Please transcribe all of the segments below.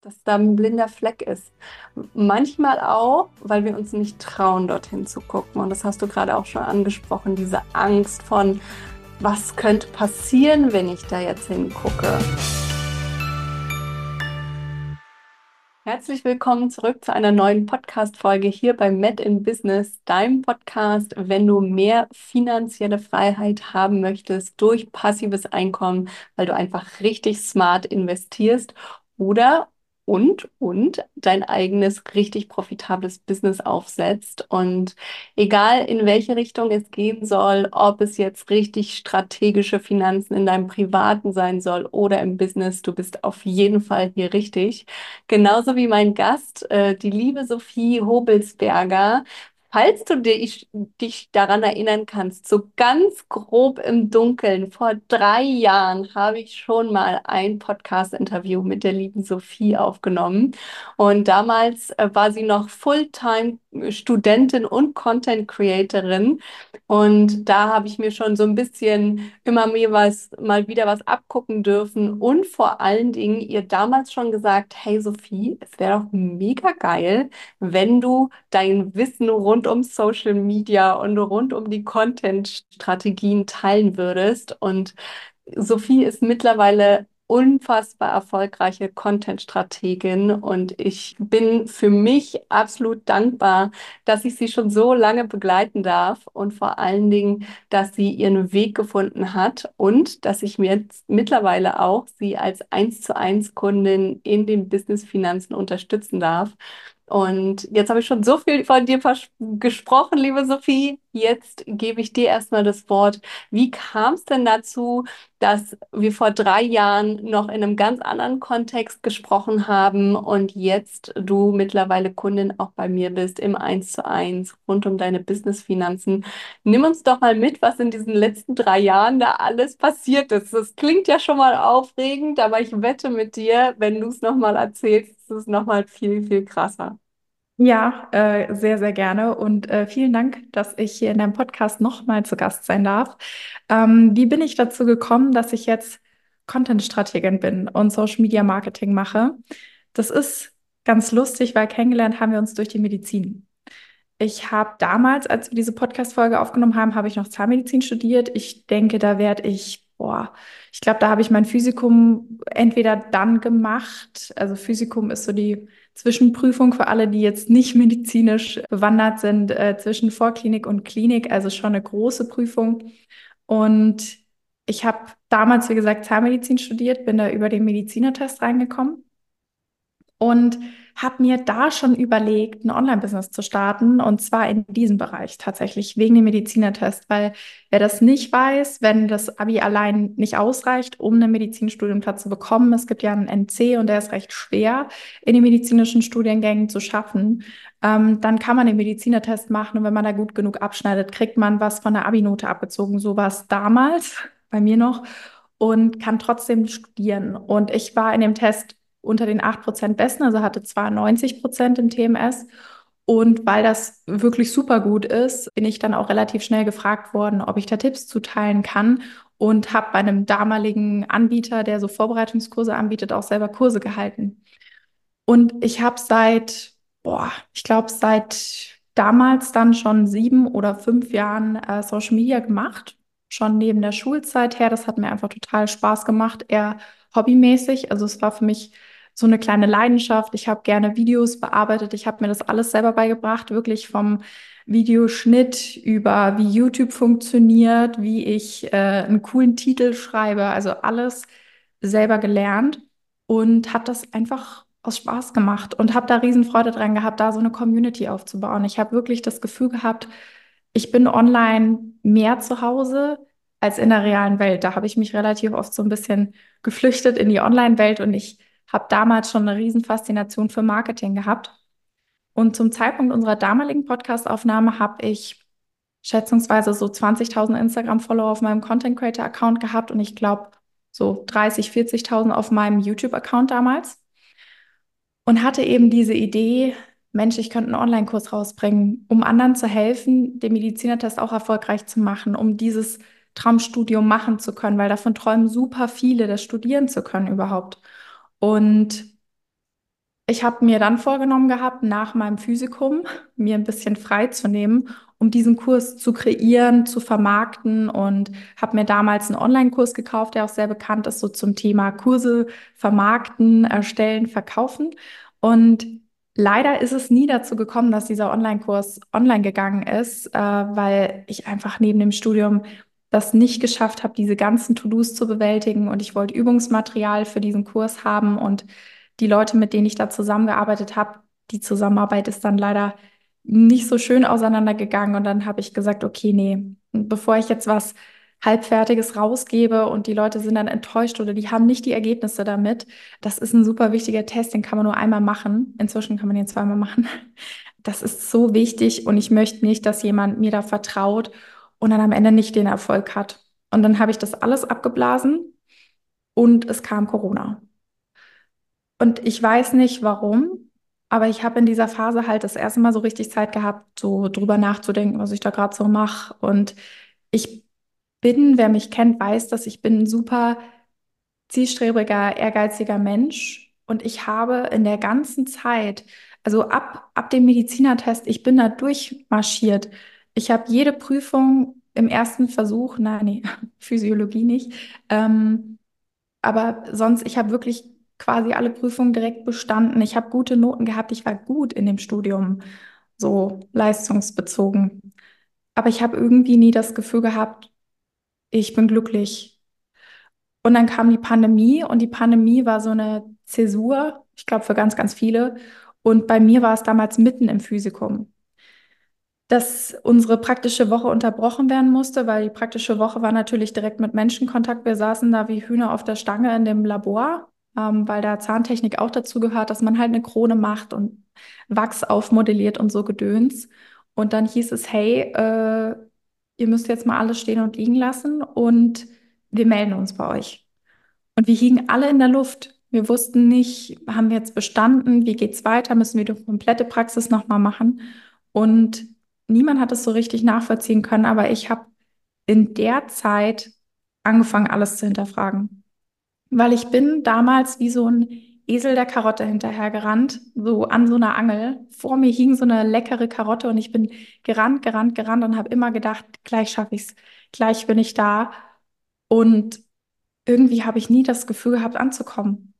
dass da ein blinder Fleck ist. Manchmal auch, weil wir uns nicht trauen, dorthin zu gucken. Und das hast du gerade auch schon angesprochen, diese Angst von, was könnte passieren, wenn ich da jetzt hingucke. Herzlich willkommen zurück zu einer neuen Podcast-Folge hier bei Med in Business, deinem Podcast, wenn du mehr finanzielle Freiheit haben möchtest durch passives Einkommen, weil du einfach richtig smart investierst oder und dein eigenes richtig profitables Business aufsetzt. Und egal in welche Richtung es gehen soll, ob es jetzt richtig strategische Finanzen in deinem Privaten sein soll oder im Business, du bist auf jeden Fall hier richtig. Genauso wie mein Gast, die liebe Sophie Hobelsberger. Falls du dich daran erinnern kannst, so ganz grob im Dunkeln, vor 3 Jahren habe ich schon mal ein Podcast-Interview mit der lieben Sophie aufgenommen. Und damals war sie noch Fulltime-Studentin und Content Creatorin. Und da habe ich mir schon so ein bisschen immer mal wieder was abgucken dürfen und vor allen Dingen ihr damals schon gesagt, hey Sophie, es wäre doch mega geil, wenn du dein Wissen rund um Social Media und rund um die Content-Strategien teilen würdest. Und Sophie ist mittlerweile unfassbar erfolgreiche Content-Strategin und ich bin für mich absolut dankbar, dass ich sie schon so lange begleiten darf und vor allen Dingen, dass sie ihren Weg gefunden hat und dass ich mir jetzt mittlerweile auch sie als 1:1 Kundin in den Business-Finanzen unterstützen darf. Und jetzt habe ich schon so viel von dir gesprochen, liebe Sophie. Jetzt gebe ich dir erstmal das Wort. Wie kam es denn dazu, dass wir vor 3 Jahren noch in einem ganz anderen Kontext gesprochen haben und jetzt du mittlerweile Kundin auch bei mir bist im 1:1 rund um deine Businessfinanzen? Nimm uns doch mal mit, was in diesen letzten 3 Jahren da alles passiert ist. Das klingt ja schon mal aufregend, aber ich wette mit dir, wenn du es nochmal erzählst, ist es nochmal viel, viel krasser. Ja, sehr, sehr gerne und vielen Dank, dass ich hier in deinem Podcast nochmal zu Gast sein darf. Wie bin ich dazu gekommen, dass ich jetzt Content-Strategin bin und Social Media Marketing mache? Das ist ganz lustig, weil kennengelernt haben wir uns durch die Medizin. Ich habe damals, als wir diese Podcast-Folge aufgenommen haben, habe ich noch Zahnmedizin studiert. Ich denke, da werde ich glaube, da habe ich mein Physikum entweder dann gemacht. Also Physikum ist so die Zwischenprüfung für alle, die jetzt nicht medizinisch bewandert sind, zwischen Vorklinik und Klinik, also schon eine große Prüfung. Und ich habe damals, wie gesagt, Zahnmedizin studiert, bin da über den Medizinertest reingekommen und habe mir da schon überlegt, ein Online-Business zu starten und zwar in diesem Bereich tatsächlich wegen dem Medizinertest, weil wer das nicht weiß, wenn das Abi allein nicht ausreicht, um einen Medizinstudienplatz zu bekommen, es gibt ja einen NC und der ist recht schwer in den medizinischen Studiengängen zu schaffen, dann kann man den Medizinertest machen und wenn man da gut genug abschneidet, kriegt man was von der Abi-Note abgezogen. So war es damals bei mir noch und kann trotzdem studieren. Und ich war in dem Test unter den 8% Besten, also hatte 92% im TMS. Und weil das wirklich super gut ist, bin ich dann auch relativ schnell gefragt worden, ob ich da Tipps zuteilen kann und habe bei einem damaligen Anbieter, der so Vorbereitungskurse anbietet, auch selber Kurse gehalten. Und ich habe ich glaube, seit damals dann schon 7 oder 5 Jahren Social Media gemacht, schon neben der Schulzeit her. Das hat mir einfach total Spaß gemacht, eher hobbymäßig. Also es war für mich so eine kleine Leidenschaft. Ich habe gerne Videos bearbeitet. Ich habe mir das alles selber beigebracht, wirklich vom Videoschnitt über wie YouTube funktioniert, wie ich einen coolen Titel schreibe, also alles selber gelernt und habe das einfach aus Spaß gemacht und habe da Riesenfreude dran gehabt, da so eine Community aufzubauen. Ich habe wirklich das Gefühl gehabt, ich bin online mehr zu Hause als in der realen Welt. Da habe ich mich relativ oft so ein bisschen geflüchtet in die Online-Welt und ich habe damals schon eine Riesenfaszination für Marketing gehabt. Und zum Zeitpunkt unserer damaligen Podcast-Aufnahme habe ich schätzungsweise so 20.000 Instagram-Follower auf meinem Content Creator-Account gehabt und ich glaube so 30, 40.000 auf meinem YouTube-Account damals und hatte eben diese Idee, Mensch, ich könnte einen Online-Kurs rausbringen, um anderen zu helfen, den Medizinertest auch erfolgreich zu machen, um dieses Traumstudium machen zu können, weil davon träumen super viele, das studieren zu können überhaupt. Und Ich habe mir dann vorgenommen gehabt, nach meinem Physikum mir ein bisschen frei zu nehmen, um diesen Kurs zu kreieren, zu vermarkten und habe mir damals einen Online-Kurs gekauft, der auch sehr bekannt ist, so zum Thema Kurse vermarkten, erstellen, verkaufen. Und leider ist es nie dazu gekommen, dass dieser Online-Kurs online gegangen ist, weil ich einfach neben dem Studium das nicht geschafft habe, diese ganzen To-Dos zu bewältigen. Und ich wollte Übungsmaterial für diesen Kurs haben und die Leute, mit denen ich da zusammengearbeitet habe, die Zusammenarbeit ist dann leider nicht so schön auseinandergegangen. Und dann habe ich gesagt, okay, nee, bevor ich jetzt was Halbfertiges rausgebe und die Leute sind dann enttäuscht oder die haben nicht die Ergebnisse damit. Das ist ein super wichtiger Test, den kann man nur einmal machen. Inzwischen kann man den zweimal machen. Das ist so wichtig und ich möchte nicht, dass jemand mir da vertraut und dann am Ende nicht den Erfolg hat. Und dann habe ich das alles abgeblasen und es kam Corona. Und ich weiß nicht warum, aber ich habe in dieser Phase halt das erste Mal so richtig Zeit gehabt, so drüber nachzudenken, was ich da gerade so mache. Und ich bin, wer mich kennt, weiß, dass ich bin ein super zielstrebiger, ehrgeiziger Mensch. Und ich habe in der ganzen Zeit, also ab dem Medizinertest, ich bin da durchmarschiert. Ich habe jede Prüfung im ersten Versuch, nein, nee, Physiologie nicht, aber sonst, ich habe wirklich quasi alle Prüfungen direkt bestanden. Ich habe gute Noten gehabt. Ich war gut in dem Studium, so leistungsbezogen. Aber ich habe irgendwie nie das Gefühl gehabt, ich bin glücklich. Und dann kam die Pandemie und die Pandemie war so eine Zäsur, ich glaube für ganz, ganz viele. Und bei mir war es damals mitten im Physikum, dass unsere praktische Woche unterbrochen werden musste, weil die praktische Woche war natürlich direkt mit Menschenkontakt. Wir saßen da wie Hühner auf der Stange in dem Labor, weil da Zahntechnik auch dazu gehört, dass man halt eine Krone macht und Wachs aufmodelliert und so Gedöns. Und dann hieß es, hey, ihr müsst jetzt mal alles stehen und liegen lassen und wir melden uns bei euch. Und wir hingen alle in der Luft. Wir wussten nicht, haben wir jetzt bestanden, wie geht's weiter, müssen wir die komplette Praxis nochmal machen. Und niemand hat es so richtig nachvollziehen können, aber ich habe in der Zeit angefangen, alles zu hinterfragen. Weil ich bin damals wie so ein Esel der Karotte hinterhergerannt, so an so einer Angel. Vor mir hing so eine leckere Karotte und ich bin gerannt, gerannt, gerannt und habe immer gedacht, gleich schaffe ich's, gleich bin ich da. Und irgendwie habe ich nie das Gefühl gehabt, anzukommen.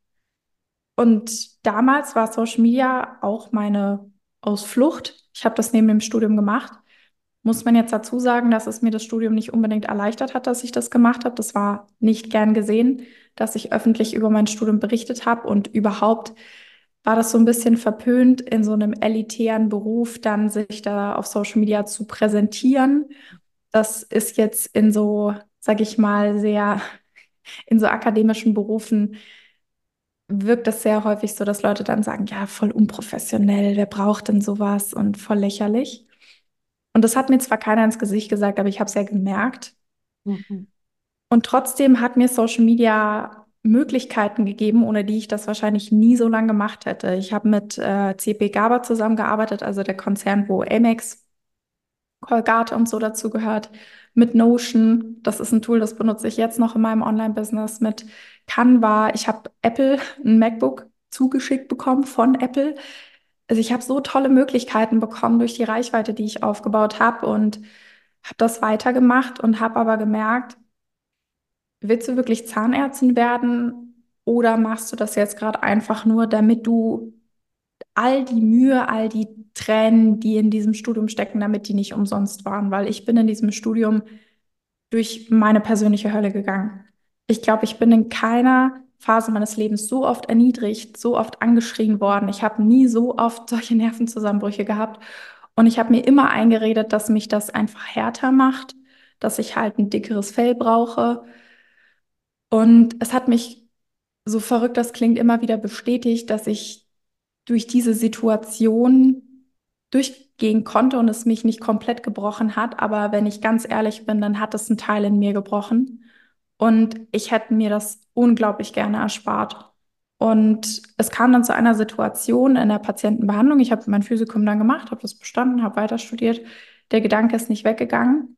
Und damals war Social Media auch meine Ausflucht. Ich habe das neben dem Studium gemacht. Muss man jetzt dazu sagen, dass es mir das Studium nicht unbedingt erleichtert hat, dass ich das gemacht habe. Das war nicht gern gesehen, dass ich öffentlich über mein Studium berichtet habe und überhaupt war das so ein bisschen verpönt, in so einem elitären Beruf dann sich da auf Social Media zu präsentieren. Das ist jetzt in so, sag ich mal, sehr in so akademischen Berufen wirkt das sehr häufig so, dass Leute dann sagen, ja, voll unprofessionell, wer braucht denn sowas und voll lächerlich. Und das hat mir zwar keiner ins Gesicht gesagt, aber ich habe es ja gemerkt. Mhm. Und trotzdem hat mir Social Media Möglichkeiten gegeben, ohne die ich das wahrscheinlich nie so lange gemacht hätte. Ich habe mit CP Gaba zusammengearbeitet, also der Konzern, wo Amex, Colgate und so dazu gehört, mit Notion. Das ist ein Tool, das benutze ich jetzt noch in meinem Online-Business mit Canva. Ich habe Apple ein MacBook zugeschickt bekommen von Apple. Also ich habe so tolle Möglichkeiten bekommen durch die Reichweite, die ich aufgebaut habe und habe das weitergemacht und habe aber gemerkt, willst du wirklich Zahnärztin werden oder machst du das jetzt gerade einfach nur, damit du all die Mühe, all die Tränen, die in diesem Studium stecken, damit die nicht umsonst waren, weil ich bin in diesem Studium durch meine persönliche Hölle gegangen. Ich glaube, ich bin in keiner Phase meines Lebens so oft erniedrigt, so oft angeschrien worden. Ich habe nie so oft solche Nervenzusammenbrüche gehabt. Und ich habe mir immer eingeredet, dass mich das einfach härter macht, dass ich halt ein dickeres Fell brauche. Und es hat mich, so verrückt das klingt, immer wieder bestätigt, dass ich durch diese Situation durchgehen konnte und es mich nicht komplett gebrochen hat. Aber wenn ich ganz ehrlich bin, dann hat es einen Teil in mir gebrochen. Und ich hätte mir das unglaublich gerne erspart. Und es kam dann zu einer Situation in der Patientenbehandlung. Ich habe mein Physikum dann gemacht, habe das bestanden, habe weiter studiert. Der Gedanke ist nicht weggegangen.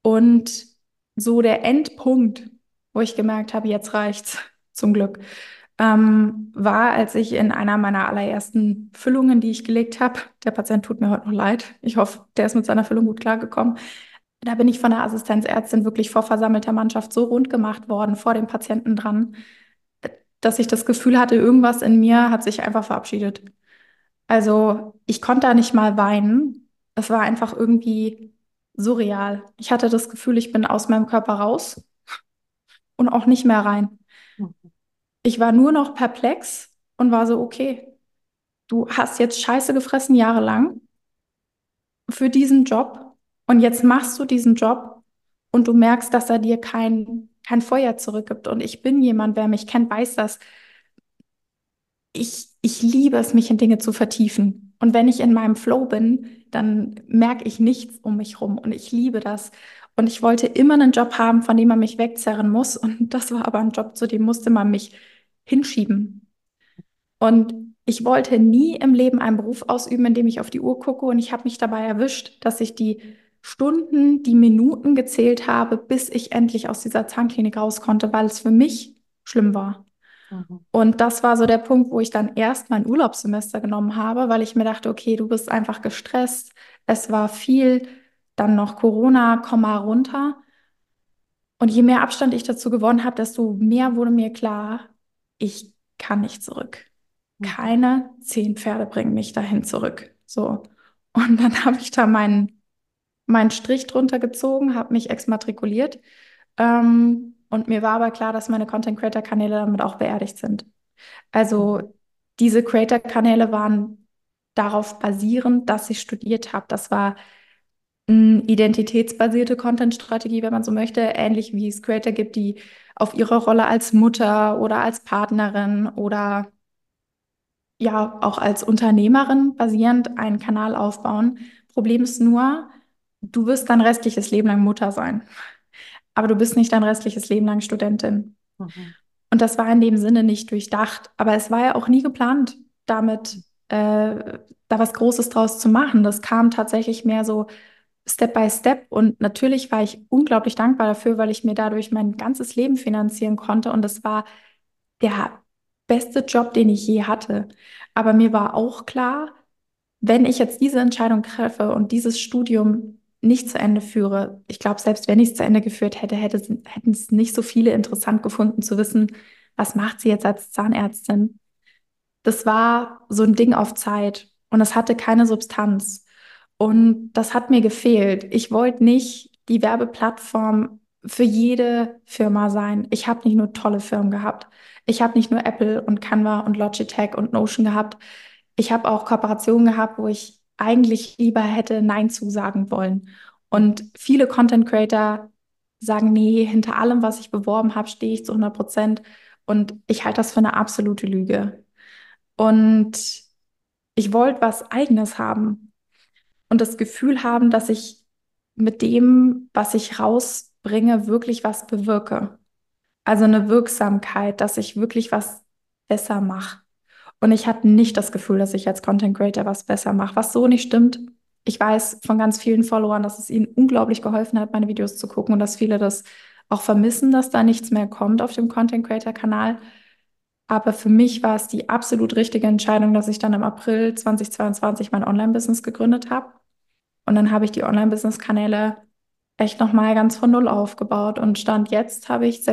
Und so der Endpunkt, wo ich gemerkt habe, jetzt reicht's, zum Glück, war, als ich in einer meiner allerersten Füllungen, die ich gelegt habe, der Patient tut mir heute noch leid, ich hoffe, der ist mit seiner Füllung gut klargekommen, da bin ich von der Assistenzärztin wirklich vor versammelter Mannschaft so rund gemacht worden, vor dem Patienten dran, dass ich das Gefühl hatte, irgendwas in mir hat sich einfach verabschiedet. Also ich konnte da nicht mal weinen. Es war einfach irgendwie surreal. Ich hatte das Gefühl, ich bin aus meinem Körper raus und auch nicht mehr rein. Ich war nur noch perplex und war so, okay, du hast jetzt Scheiße gefressen jahrelang für diesen Job und jetzt machst du diesen Job und du merkst, dass er dir kein Feuer zurückgibt. Und ich bin jemand, wer mich kennt, weiß das. Ich liebe es, mich in Dinge zu vertiefen. Und wenn ich in meinem Flow bin, dann merke ich nichts um mich rum. Und ich liebe das. Und ich wollte immer einen Job haben, von dem man mich wegzerren muss. Und das war aber ein Job, zu dem musste man mich hinschieben. Und ich wollte nie im Leben einen Beruf ausüben, in dem ich auf die Uhr gucke. Und ich habe mich dabei erwischt, dass ich die Stunden, die Minuten gezählt habe, bis ich endlich aus dieser Zahnklinik raus konnte, weil es für mich schlimm war. Mhm. Und das war so der Punkt, wo ich dann erst mein Urlaubssemester genommen habe, weil ich mir dachte, okay, du bist einfach gestresst. Es war viel, dann noch Corona, komm mal runter. Und je mehr Abstand ich dazu gewonnen habe, desto mehr wurde mir klar, ich kann nicht zurück. Mhm. Keine 10 Pferde bringen mich dahin zurück. So. Und dann habe ich da meinen Strich drunter gezogen, habe mich exmatrikuliert. Und mir war aber klar, dass meine Content Creator Kanäle damit auch beerdigt sind. Mhm. Also diese Creator-Kanäle waren darauf basierend, dass ich studiert habe. Das war eine identitätsbasierte Content-Strategie, wenn man so möchte, ähnlich wie es Creator gibt, die auf ihre Rolle als Mutter oder als Partnerin oder ja auch als Unternehmerin basierend einen Kanal aufbauen. Problem ist nur, du wirst dein restliches Leben lang Mutter sein, aber du bist nicht dein restliches Leben lang Studentin. Mhm. Und das war in dem Sinne nicht durchdacht. Aber es war ja auch nie geplant, damit da was Großes draus zu machen. Das kam tatsächlich mehr so Step by Step. Und natürlich war ich unglaublich dankbar dafür, weil ich mir dadurch mein ganzes Leben finanzieren konnte. Und das war der beste Job, den ich je hatte. Aber mir war auch klar, wenn ich jetzt diese Entscheidung treffe und dieses Studium nicht zu Ende führe, ich glaube, selbst wenn ich es zu Ende geführt hätte, hätten es nicht so viele interessant gefunden zu wissen, was macht sie jetzt als Zahnärztin. Das war so ein Ding auf Zeit und es hatte keine Substanz. Und das hat mir gefehlt. Ich wollte nicht die Werbeplattform für jede Firma sein. Ich habe nicht nur tolle Firmen gehabt. Ich habe nicht nur Apple und Canva und Logitech und Notion gehabt. Ich habe auch Kooperationen gehabt, wo ich eigentlich lieber hätte Nein zusagen wollen. Und viele Content Creator sagen, nee, hinter allem, was ich beworben habe, stehe ich zu 100%. Und ich halte das für eine absolute Lüge. Und ich wollte was Eigenes haben und das Gefühl haben, dass ich mit dem, was ich rausbringe, wirklich was bewirke. Also eine Wirksamkeit, dass ich wirklich was besser mache. Und ich hatte nicht das Gefühl, dass ich als Content Creator was besser mache, was so nicht stimmt. Ich weiß von ganz vielen Followern, dass es ihnen unglaublich geholfen hat, meine Videos zu gucken und dass viele das auch vermissen, dass da nichts mehr kommt auf dem Content Creator Kanal. Aber für mich war es die absolut richtige Entscheidung, dass ich dann im April 2022 mein Online-Business gegründet habe. Und dann habe ich die Online-Business-Kanäle echt nochmal ganz von Null aufgebaut. Und Stand jetzt habe ich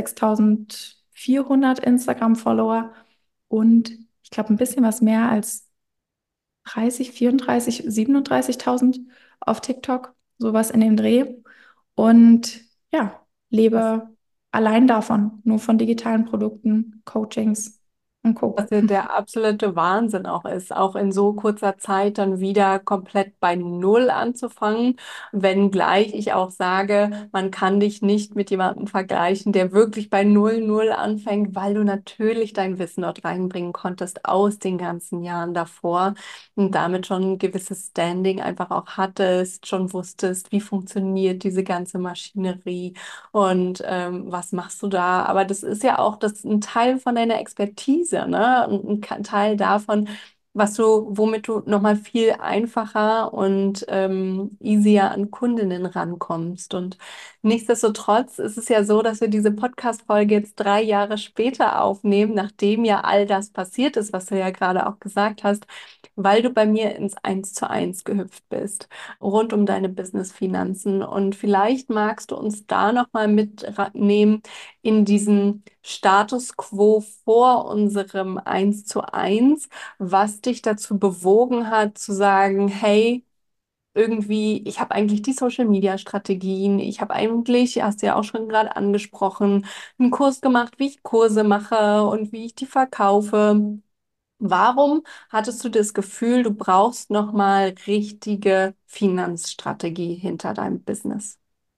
6400 Instagram-Follower und ich glaube ein bisschen was mehr als 30, 34, 37.000 auf TikTok, sowas in dem Dreh. Und ja, Was lebe allein davon, nur von digitalen Produkten, Coachings und Was Co. ja der absolute Wahnsinn auch ist, auch in so kurzer Zeit dann wieder komplett bei Null anzufangen, wenngleich ich auch sage, man kann dich nicht mit jemandem vergleichen, der wirklich bei Null Null anfängt, weil du natürlich dein Wissen dort reinbringen konntest aus den ganzen Jahren davor und damit schon ein gewisses Standing einfach auch hattest, schon wusstest, wie funktioniert diese ganze Maschinerie und was machst du da? Aber das ist ja auch ein Teil von deiner Expertise, ne? Und ein Teil davon, womit du nochmal viel einfacher und easier an Kundinnen rankommst. Und nichtsdestotrotz ist es ja so, dass wir diese Podcast-Folge jetzt 3 Jahre später aufnehmen, nachdem ja all das passiert ist, was du ja gerade auch gesagt hast, weil du bei mir ins 1:1 gehüpft bist, rund um deine Business-Finanzen. Und vielleicht magst du uns da nochmal mitnehmen in diesen Status quo vor unserem 1:1, was dich dazu bewogen hat, zu sagen, hey, irgendwie, ich habe eigentlich die Social-Media-Strategien, ich habe eigentlich, hast du ja auch schon gerade angesprochen, einen Kurs gemacht, wie ich Kurse mache und wie ich die verkaufe. Warum hattest du das Gefühl, du brauchst nochmal richtige Finanzstrategie hinter deinem Business?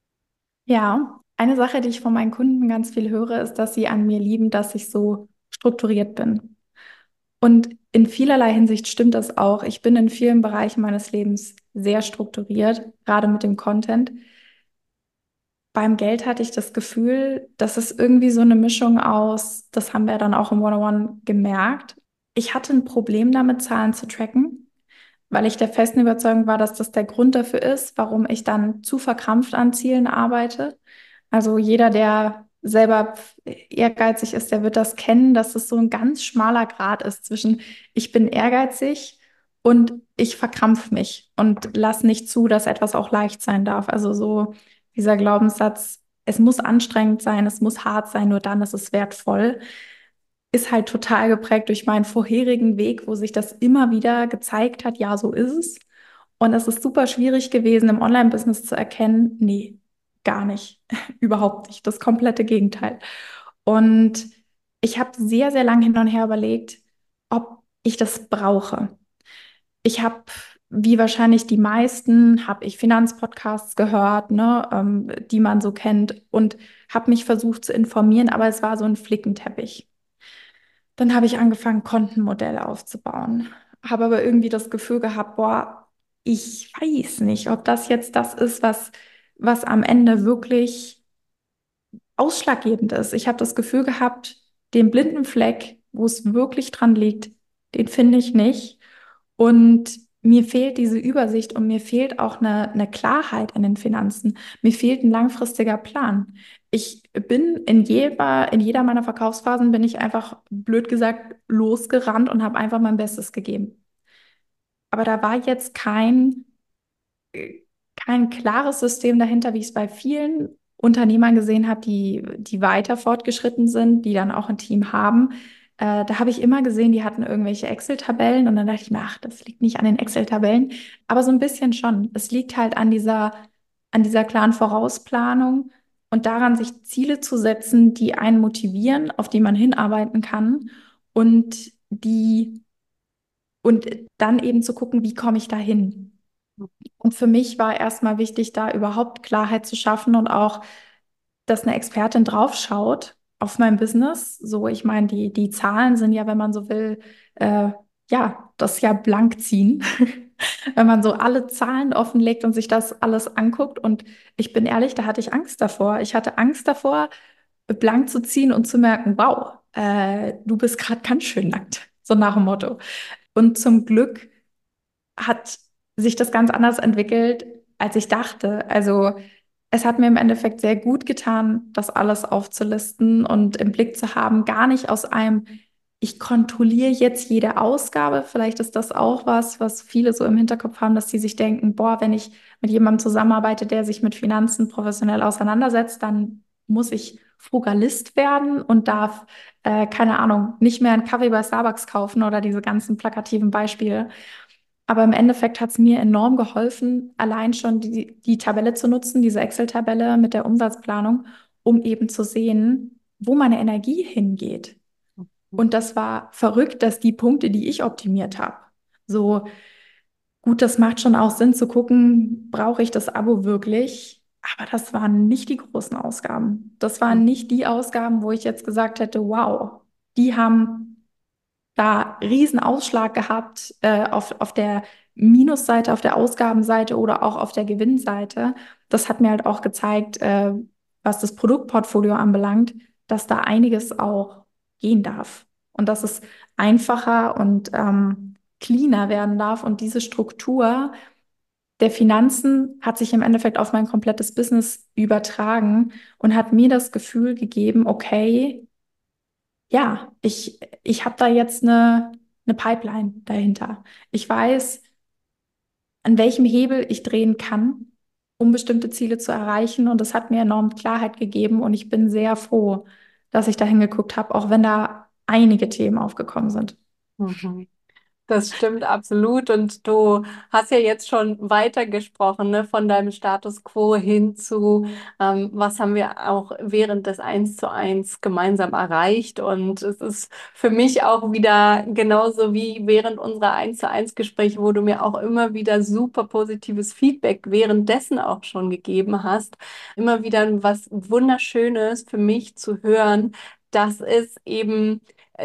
Ja, eine Sache, die ich von meinen Kunden ganz viel höre, ist, dass sie an mir lieben, dass ich so strukturiert bin. Und in vielerlei Hinsicht stimmt das auch. Ich bin in vielen Bereichen meines Lebens sehr strukturiert, gerade mit dem Content. Beim Geld hatte ich das Gefühl, dass es irgendwie so eine Mischung aus, das haben wir dann auch im One-on-One gemerkt. Ich hatte ein Problem damit, Zahlen zu tracken, weil ich der festen Überzeugung war, dass das der Grund dafür ist, warum ich dann zu verkrampft an Zielen arbeite. Also jeder, der selber ehrgeizig ist, der wird das kennen, dass es so ein ganz schmaler Grat ist zwischen ich bin ehrgeizig und ich verkrampf mich und lass nicht zu, dass etwas auch leicht sein darf. Also so dieser Glaubenssatz, es muss anstrengend sein, es muss hart sein, nur dann ist es wertvoll, ist halt total geprägt durch meinen vorherigen Weg, wo sich das immer wieder gezeigt hat, ja, so ist es. Und es ist super schwierig gewesen, im Online-Business zu erkennen, nee, gar nicht, überhaupt nicht, das komplette Gegenteil. Und ich habe sehr, sehr lange hin und her überlegt, ob ich das brauche. Ich habe, wie wahrscheinlich die meisten, habe ich Finanzpodcasts gehört, ne, die man so kennt und habe mich versucht zu informieren, aber es war so ein Flickenteppich. Dann habe ich angefangen, Kontenmodelle aufzubauen. Habe aber irgendwie das Gefühl gehabt, boah, ich weiß nicht, ob das jetzt das ist, was am Ende wirklich ausschlaggebend ist. Ich habe das Gefühl gehabt, den blinden Fleck, wo es wirklich dran liegt, den finde ich nicht. Und mir fehlt diese Übersicht und mir fehlt auch eine Klarheit in den Finanzen. Mir fehlt ein langfristiger Plan. Ich bin in jeder meiner Verkaufsphasen bin ich einfach, blöd gesagt, losgerannt und habe einfach mein Bestes gegeben. Aber da war jetzt kein klares System dahinter, wie ich es bei vielen Unternehmern gesehen habe, die weiter fortgeschritten sind, die dann auch ein Team haben. Da habe ich immer gesehen, die hatten irgendwelche Excel-Tabellen und dann dachte ich mir, ach, das liegt nicht an den Excel-Tabellen, aber so ein bisschen schon. Es liegt halt an dieser klaren Vorausplanung und daran, sich Ziele zu setzen, die einen motivieren, auf die man hinarbeiten kann und und dann eben zu gucken, wie komme ich da hin? Und für mich war erstmal wichtig, da überhaupt Klarheit zu schaffen und auch, dass eine Expertin draufschaut auf mein Business. So, ich meine, die Zahlen sind ja, wenn man so will, äh, ja, das ja blank ziehen. Wenn man so alle Zahlen offenlegt und sich das alles anguckt. Und ich bin ehrlich, da hatte ich Angst davor. Ich hatte Angst davor, blank zu ziehen und zu merken, wow, du bist gerade ganz schön nackt. So nach dem Motto. Und zum Glück hat sich das ganz anders entwickelt, als ich dachte. Also es hat mir im Endeffekt sehr gut getan, das alles aufzulisten und im Blick zu haben, gar nicht aus einem, ich kontrolliere jetzt jede Ausgabe. Vielleicht ist das auch was viele so im Hinterkopf haben, dass sie sich denken, boah, wenn ich mit jemandem zusammenarbeite, der sich mit Finanzen professionell auseinandersetzt, dann muss ich Frugalist werden und darf, keine Ahnung, nicht mehr einen Kaffee bei Starbucks kaufen oder diese ganzen plakativen Beispiele. Aber im Endeffekt hat es mir enorm geholfen, allein schon die Tabelle zu nutzen, diese Excel-Tabelle mit der Umsatzplanung, um eben zu sehen, wo meine Energie hingeht. Und das war verrückt, dass die Punkte, die ich optimiert habe, so gut, das macht schon auch Sinn zu gucken, brauche ich das Abo wirklich? Aber das waren nicht die großen Ausgaben. Das waren nicht die Ausgaben, wo ich jetzt gesagt hätte, wow, die haben da riesen Ausschlag gehabt auf der Minusseite, auf der Ausgabenseite oder auch auf der Gewinnseite. Das hat mir halt auch gezeigt, was das Produktportfolio anbelangt, dass da einiges auch gehen darf und dass es einfacher und cleaner werden darf. Und diese Struktur der Finanzen hat sich im Endeffekt auf mein komplettes Business übertragen und hat mir das Gefühl gegeben, okay, ja, ich habe da jetzt eine Pipeline dahinter. Ich weiß, an welchem Hebel ich drehen kann, um bestimmte Ziele zu erreichen. Und das hat mir enorm Klarheit gegeben. Und ich bin sehr froh, dass ich da hingeguckt habe, auch wenn da einige Themen aufgekommen sind. Mhm. Das stimmt absolut. Und du hast ja jetzt schon weitergesprochen, ne, von deinem Status quo hin zu, was haben wir auch während des Eins zu eins gemeinsam erreicht. Und es ist für mich auch wieder genauso wie während unserer Eins zu eins Gespräche, wo du mir auch immer wieder super positives Feedback währenddessen auch schon gegeben hast. Immer wieder was Wunderschönes für mich zu hören, dass es eben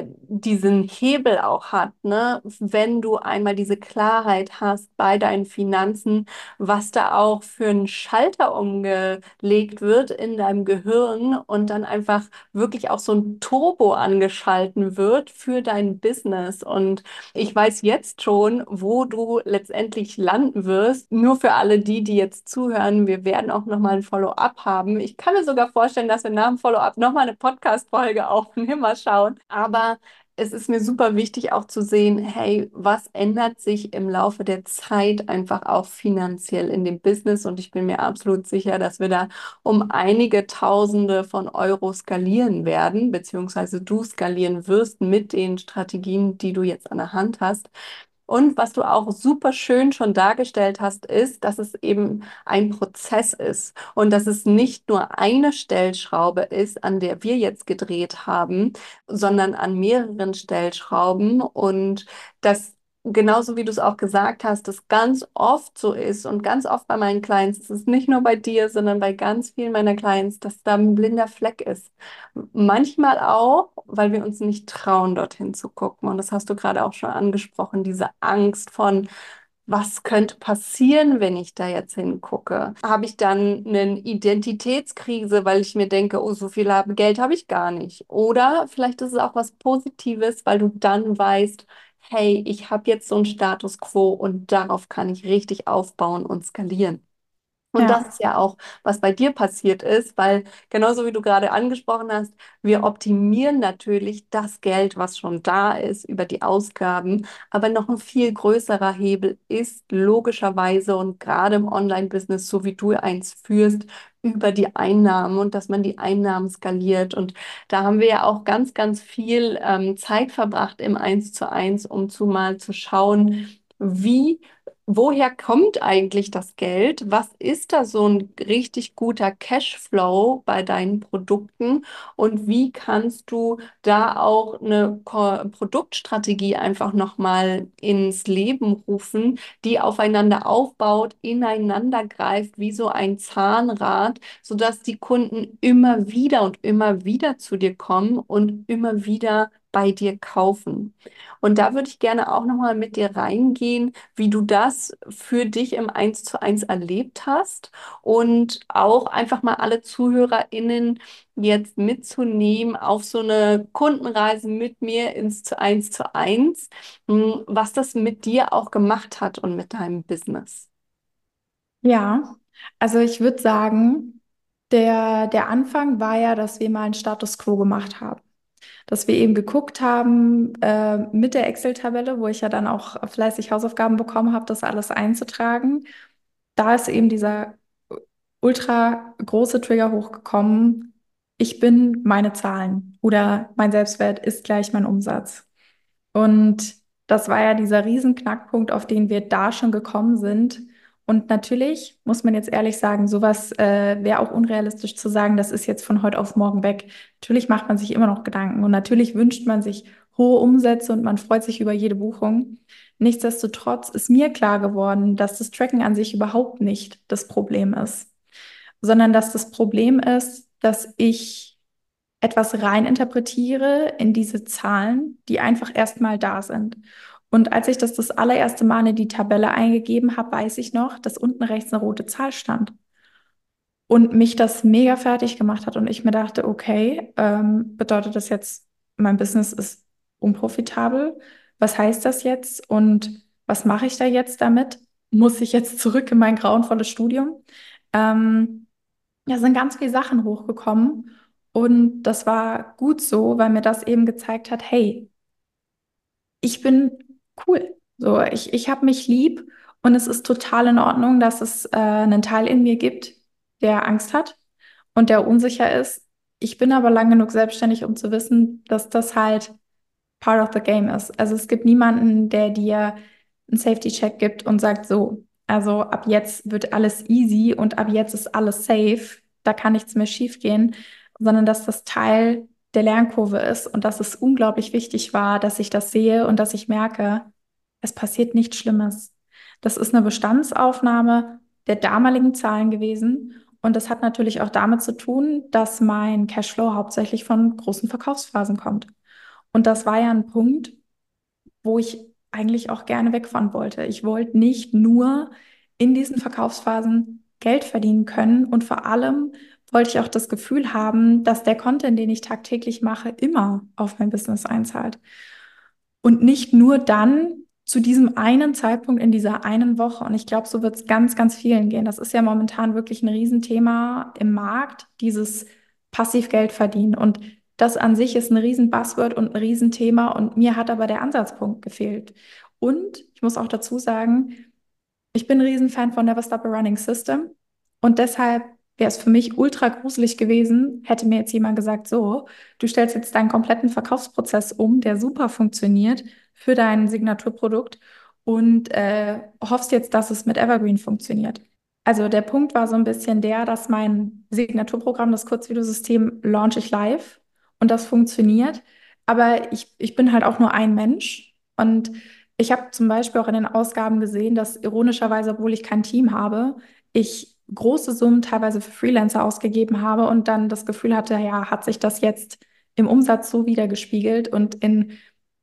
diesen Hebel auch hat, ne? Wenn du einmal diese Klarheit hast bei deinen Finanzen, was da auch für ein Schalter umgelegt wird in deinem Gehirn und dann einfach wirklich auch so ein Turbo angeschalten wird für dein Business. Und ich weiß jetzt schon, wo du letztendlich landen wirst. Nur für alle die, die jetzt zuhören, wir werden auch nochmal ein Follow-up haben. Ich kann mir sogar vorstellen, dass wir nach dem Follow-up nochmal eine Podcast-Folge aufnehmen. Mal schauen. Aber es ist mir super wichtig auch zu sehen, hey, was ändert sich im Laufe der Zeit einfach auch finanziell in dem Business? Und ich bin mir absolut sicher, dass wir da um einige Tausende von Euro skalieren werden, beziehungsweise du skalieren wirst mit den Strategien, die du jetzt an der Hand hast. Und was du auch super schön schon dargestellt hast, ist, dass es eben ein Prozess ist und dass es nicht nur eine Stellschraube ist, an der wir jetzt gedreht haben, sondern an mehreren Stellschrauben und dass genauso wie du es auch gesagt hast, das ganz oft so ist und ganz oft bei meinen Clients, es ist nicht nur bei dir, sondern bei ganz vielen meiner Clients, dass da ein blinder Fleck ist. Manchmal auch, weil wir uns nicht trauen, dorthin zu gucken. Und das hast du gerade auch schon angesprochen, diese Angst von, was könnte passieren, wenn ich da jetzt hingucke? Habe ich dann eine Identitätskrise, weil ich mir denke, oh, so viel Geld habe ich gar nicht. Oder vielleicht ist es auch was Positives, weil du dann weißt, hey, ich habe jetzt so einen Status quo und darauf kann ich richtig aufbauen und skalieren. Und das Ja, ist ja auch, was bei dir passiert ist, weil genauso wie du gerade angesprochen hast, wir optimieren natürlich das Geld, was schon da ist, über die Ausgaben. Aber noch ein viel größerer Hebel ist logischerweise und gerade im Online-Business, so wie du eins führst, über die Einnahmen und dass man die Einnahmen skaliert. Und da haben wir ja auch ganz, ganz viel Zeit verbracht im Eins zu eins, um mal zu schauen, wie woher kommt eigentlich das Geld? Was ist da so ein richtig guter Cashflow bei deinen Produkten? Und wie kannst du da auch eine Produktstrategie einfach nochmal ins Leben rufen, die aufeinander aufbaut, ineinander greift, wie so ein Zahnrad, sodass die Kunden immer wieder und immer wieder zu dir kommen und immer wieder bei dir kaufen? Und da würde ich gerne auch nochmal mit dir reingehen, wie du das für dich im Eins zu eins erlebt hast und auch einfach mal alle ZuhörerInnen jetzt mitzunehmen auf so eine Kundenreise mit mir ins Eins zu eins, was das mit dir auch gemacht hat und mit deinem Business. ja. Also ich würde sagen, der Anfang war ja, dass wir mal einen Status quo gemacht haben. Dass wir eben geguckt haben mit der Excel-Tabelle, wo ich ja dann auch fleißig Hausaufgaben bekommen habe, das alles einzutragen. Da ist eben dieser ultra große Trigger hochgekommen. Ich bin meine Zahlen oder mein Selbstwert ist gleich mein Umsatz. Und das war ja dieser Riesenknackpunkt, auf den wir da schon gekommen sind. Und natürlich muss man jetzt ehrlich sagen, sowas wäre auch unrealistisch zu sagen, das ist jetzt von heute auf morgen weg. Natürlich macht man sich immer noch Gedanken und natürlich wünscht man sich hohe Umsätze und man freut sich über jede Buchung. Nichtsdestotrotz ist mir klar geworden, dass das Tracken an sich überhaupt nicht das Problem ist, sondern dass das Problem ist, dass ich etwas reininterpretiere in diese Zahlen, die einfach erstmal da sind. Und als ich das allererste Mal in die Tabelle eingegeben habe, weiß ich noch, dass unten rechts eine rote Zahl stand und mich das mega fertig gemacht hat und ich mir dachte, okay, bedeutet das jetzt, mein Business ist unprofitabel? was heißt das jetzt und was mache ich da jetzt damit? Muss ich jetzt zurück in mein grauenvolles Studium? Ähm, ja, sind ganz viele Sachen hochgekommen und das war gut so, weil mir das eben gezeigt hat, hey, ich bin cool. So, ich habe mich lieb und es ist total in Ordnung, dass es einen Teil in mir gibt, der Angst hat und der unsicher ist. Ich bin aber lang genug selbstständig, um zu wissen, dass das halt part of the game ist. Also es gibt niemanden, der dir einen Safety-Check gibt und sagt, so, also ab jetzt wird alles easy und ab jetzt ist alles safe, da kann nichts mehr schiefgehen, sondern dass das Teil der Lernkurve ist und dass es unglaublich wichtig war, dass ich das sehe und dass ich merke, es passiert nichts Schlimmes. Das ist eine Bestandsaufnahme der damaligen Zahlen gewesen. Und das hat natürlich auch damit zu tun, dass mein Cashflow hauptsächlich von großen Verkaufsphasen kommt. Und das war ja ein Punkt, wo ich eigentlich auch gerne weg von wollte. Ich wollte nicht nur in diesen Verkaufsphasen Geld verdienen können und vor allem wollte ich auch das Gefühl haben, dass der Content, den ich tagtäglich mache, immer auf mein Business einzahlt. Und nicht nur dann zu diesem einen Zeitpunkt in dieser einen Woche. Und ich glaube, so wird es ganz, ganz vielen gehen. Das ist ja momentan wirklich ein Riesenthema im Markt, dieses Passivgeld verdienen. Und das an sich ist ein Riesen-Buzzword und ein Riesenthema. Und mir hat aber der Ansatzpunkt gefehlt. Und ich muss auch dazu sagen, ich bin ein Riesenfan von Never Stop a Running System und deshalb wäre es für mich ultra gruselig gewesen, hätte mir jetzt jemand gesagt, so, du stellst jetzt deinen kompletten Verkaufsprozess um, der super funktioniert für dein Signaturprodukt und hoffst jetzt, dass es mit Evergreen funktioniert. Also der Punkt war so ein bisschen der, dass mein Signaturprogramm, das Kurzvideosystem, launch ich live und das funktioniert. Aber ich bin halt auch nur ein Mensch und ich habe zum Beispiel auch in den Ausgaben gesehen, dass ironischerweise, obwohl ich kein Team habe, ich große Summen teilweise für Freelancer ausgegeben habe und dann das Gefühl hatte, ja, hat sich das jetzt im Umsatz so wiedergespiegelt? Und in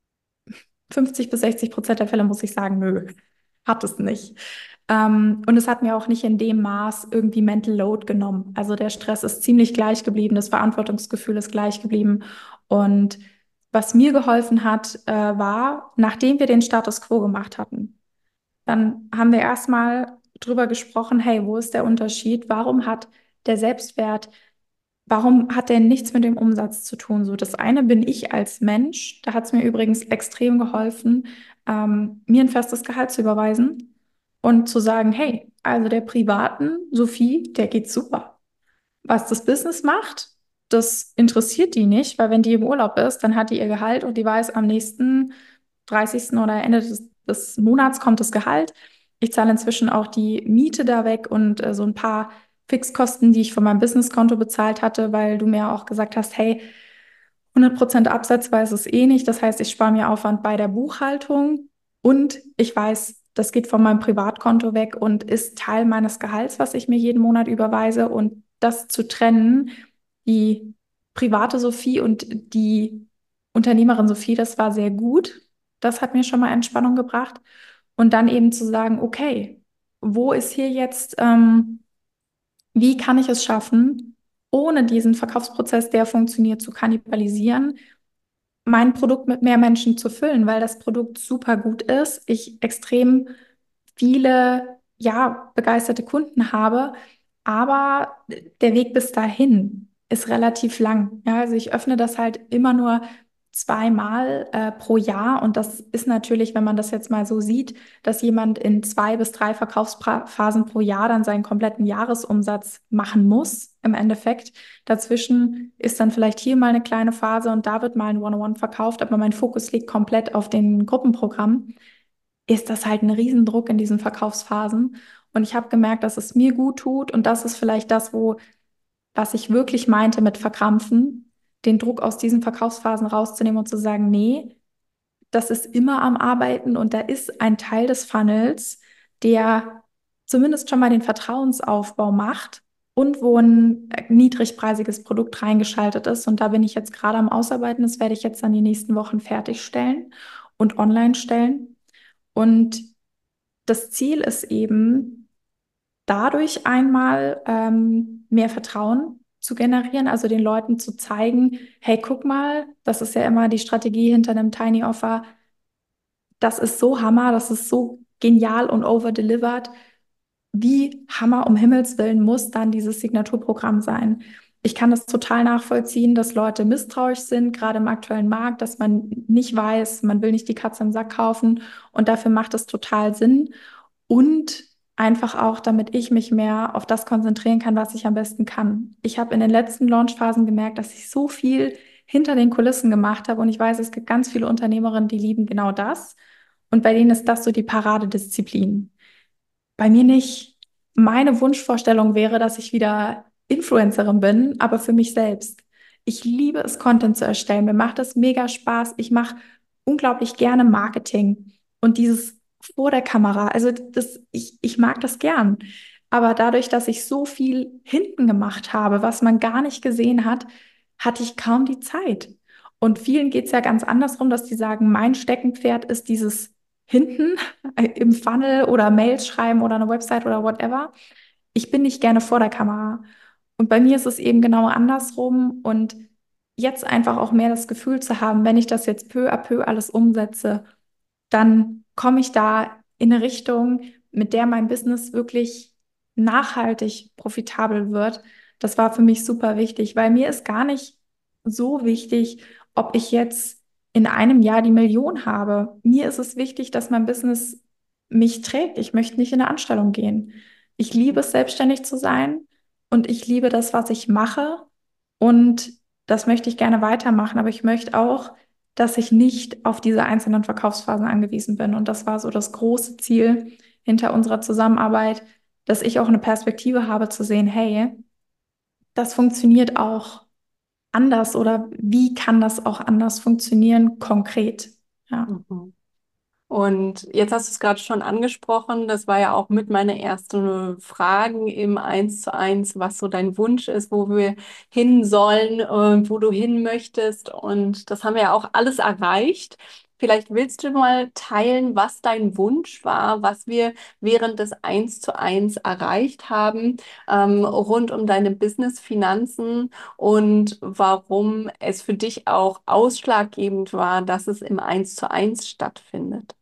50 bis 60% der Fälle muss ich sagen, nö, hat es nicht. Und es hat mir auch nicht in dem Maß irgendwie Mental Load genommen. Also der Stress ist ziemlich gleich geblieben, das Verantwortungsgefühl ist gleich geblieben. Und was mir geholfen hat, war, nachdem wir den Status quo gemacht hatten, dann haben wir erstmal drüber gesprochen, hey, wo ist der Unterschied? Warum hat der Selbstwert, warum hat der nichts mit dem Umsatz zu tun? So, das eine bin ich als Mensch. Da hat es mir übrigens extrem geholfen, mir ein festes Gehalt zu überweisen und zu sagen, hey, also der privaten Sophie, der geht super. Was das Business macht, das interessiert die nicht, weil wenn die im Urlaub ist, dann hat die ihr Gehalt und die weiß, am nächsten 30. oder Ende des Monats kommt das Gehalt. Ich zahle inzwischen auch die Miete da weg und so ein paar Fixkosten, die ich von meinem Businesskonto bezahlt hatte, weil du mir auch gesagt hast, hey, 100% Absatz weiß es eh nicht. Das heißt, ich spare mir Aufwand bei der Buchhaltung und ich weiß, das geht von meinem Privatkonto weg und ist Teil meines Gehalts, was ich mir jeden Monat überweise. Und das zu trennen, die private Sophie und die Unternehmerin Sophie, das war sehr gut. Das hat mir schon mal Entspannung gebracht. Und dann eben zu sagen, okay, wo ist hier jetzt, wie kann ich es schaffen, ohne diesen Verkaufsprozess, der funktioniert, zu kannibalisieren, mein Produkt mit mehr Menschen zu füllen, weil das Produkt super gut ist. Ich extrem viele, ja, begeisterte Kunden habe, aber der Weg bis dahin ist relativ lang. Ja, also ich öffne das halt immer nur zweimal pro Jahr und das ist natürlich, wenn man das jetzt mal so sieht, dass jemand in 2 bis 3 Verkaufsphasen pro Jahr dann seinen kompletten Jahresumsatz machen muss, im Endeffekt. Dazwischen ist dann vielleicht hier mal eine kleine Phase und da wird mal ein One-on-One verkauft, aber mein Fokus liegt komplett auf den Gruppenprogrammen, ist das halt ein Riesendruck in diesen Verkaufsphasen. Und ich habe gemerkt, dass es mir gut tut. Und das ist vielleicht das, was ich wirklich meinte mit verkrampfen, den Druck aus diesen Verkaufsphasen rauszunehmen und zu sagen, nee, das ist immer am Arbeiten und da ist ein Teil des Funnels, der zumindest schon mal den Vertrauensaufbau macht und wo ein niedrigpreisiges Produkt reingeschaltet ist. Und da bin ich jetzt gerade am Ausarbeiten. Das werde ich jetzt dann die nächsten Wochen fertigstellen und online stellen. Und das Ziel ist eben, dadurch einmal mehr Vertrauen zu generieren, also den Leuten zu zeigen, hey, guck mal, das ist ja immer die Strategie hinter einem Tiny Offer. das ist so Hammer, das ist so genial und overdelivered. Wie Hammer um Himmels Willen muss dann dieses Signaturprogramm sein? Ich kann das total nachvollziehen, dass Leute misstrauisch sind, gerade im aktuellen Markt, dass man nicht weiß, man will nicht die Katze im Sack kaufen und dafür macht es total Sinn. Und einfach auch, damit ich mich mehr auf das konzentrieren kann, was ich am besten kann. Ich habe in den letzten Launchphasen gemerkt, dass ich so viel hinter den Kulissen gemacht habe und ich weiß, es gibt ganz viele Unternehmerinnen, die lieben genau das und bei denen ist das so die Paradedisziplin. Bei mir nicht. Meine Wunschvorstellung wäre, dass ich wieder Influencerin bin, aber für mich selbst. Ich liebe es, Content zu erstellen. Mir macht das mega Spaß. Ich mache unglaublich gerne Marketing und dieses vor der Kamera. Also ich mag das gern. Aber dadurch, dass ich so viel hinten gemacht habe, was man gar nicht gesehen hat, hatte ich kaum die Zeit. Und vielen geht es ja ganz andersrum, dass die sagen, mein Steckenpferd ist dieses hinten im Funnel oder Mails schreiben oder eine Website oder whatever. Ich bin nicht gerne vor der Kamera. Und bei mir ist es eben genau andersrum und jetzt einfach auch mehr das Gefühl zu haben, wenn ich das jetzt peu à peu alles umsetze, dann komme ich da in eine Richtung, mit der mein Business wirklich nachhaltig profitabel wird. Das war für mich super wichtig, weil mir ist gar nicht so wichtig, ob ich jetzt in einem Jahr die Million habe. Mir ist es wichtig, dass mein Business mich trägt. Ich möchte nicht in eine Anstellung gehen. Ich liebe es, selbstständig zu sein und ich liebe das, was ich mache und das möchte ich gerne weitermachen, aber ich möchte auch, dass ich nicht auf diese einzelnen Verkaufsphasen angewiesen bin. Und das war so das große Ziel hinter unserer Zusammenarbeit, dass ich auch eine Perspektive habe zu sehen, hey, das funktioniert auch anders oder wie kann das auch anders funktionieren konkret? Ja. Mhm. Und jetzt hast du es gerade schon angesprochen, das war ja auch mit meiner ersten Fragen im Eins zu eins, was so dein Wunsch ist, wo wir hin sollen, wo du hin möchtest. Und das haben wir ja auch alles erreicht. Vielleicht willst du mal teilen, was dein Wunsch war, was wir während des Eins zu eins erreicht haben, rund um deine Business-Finanzen und warum es für dich auch ausschlaggebend war, dass es im Eins zu eins stattfindet.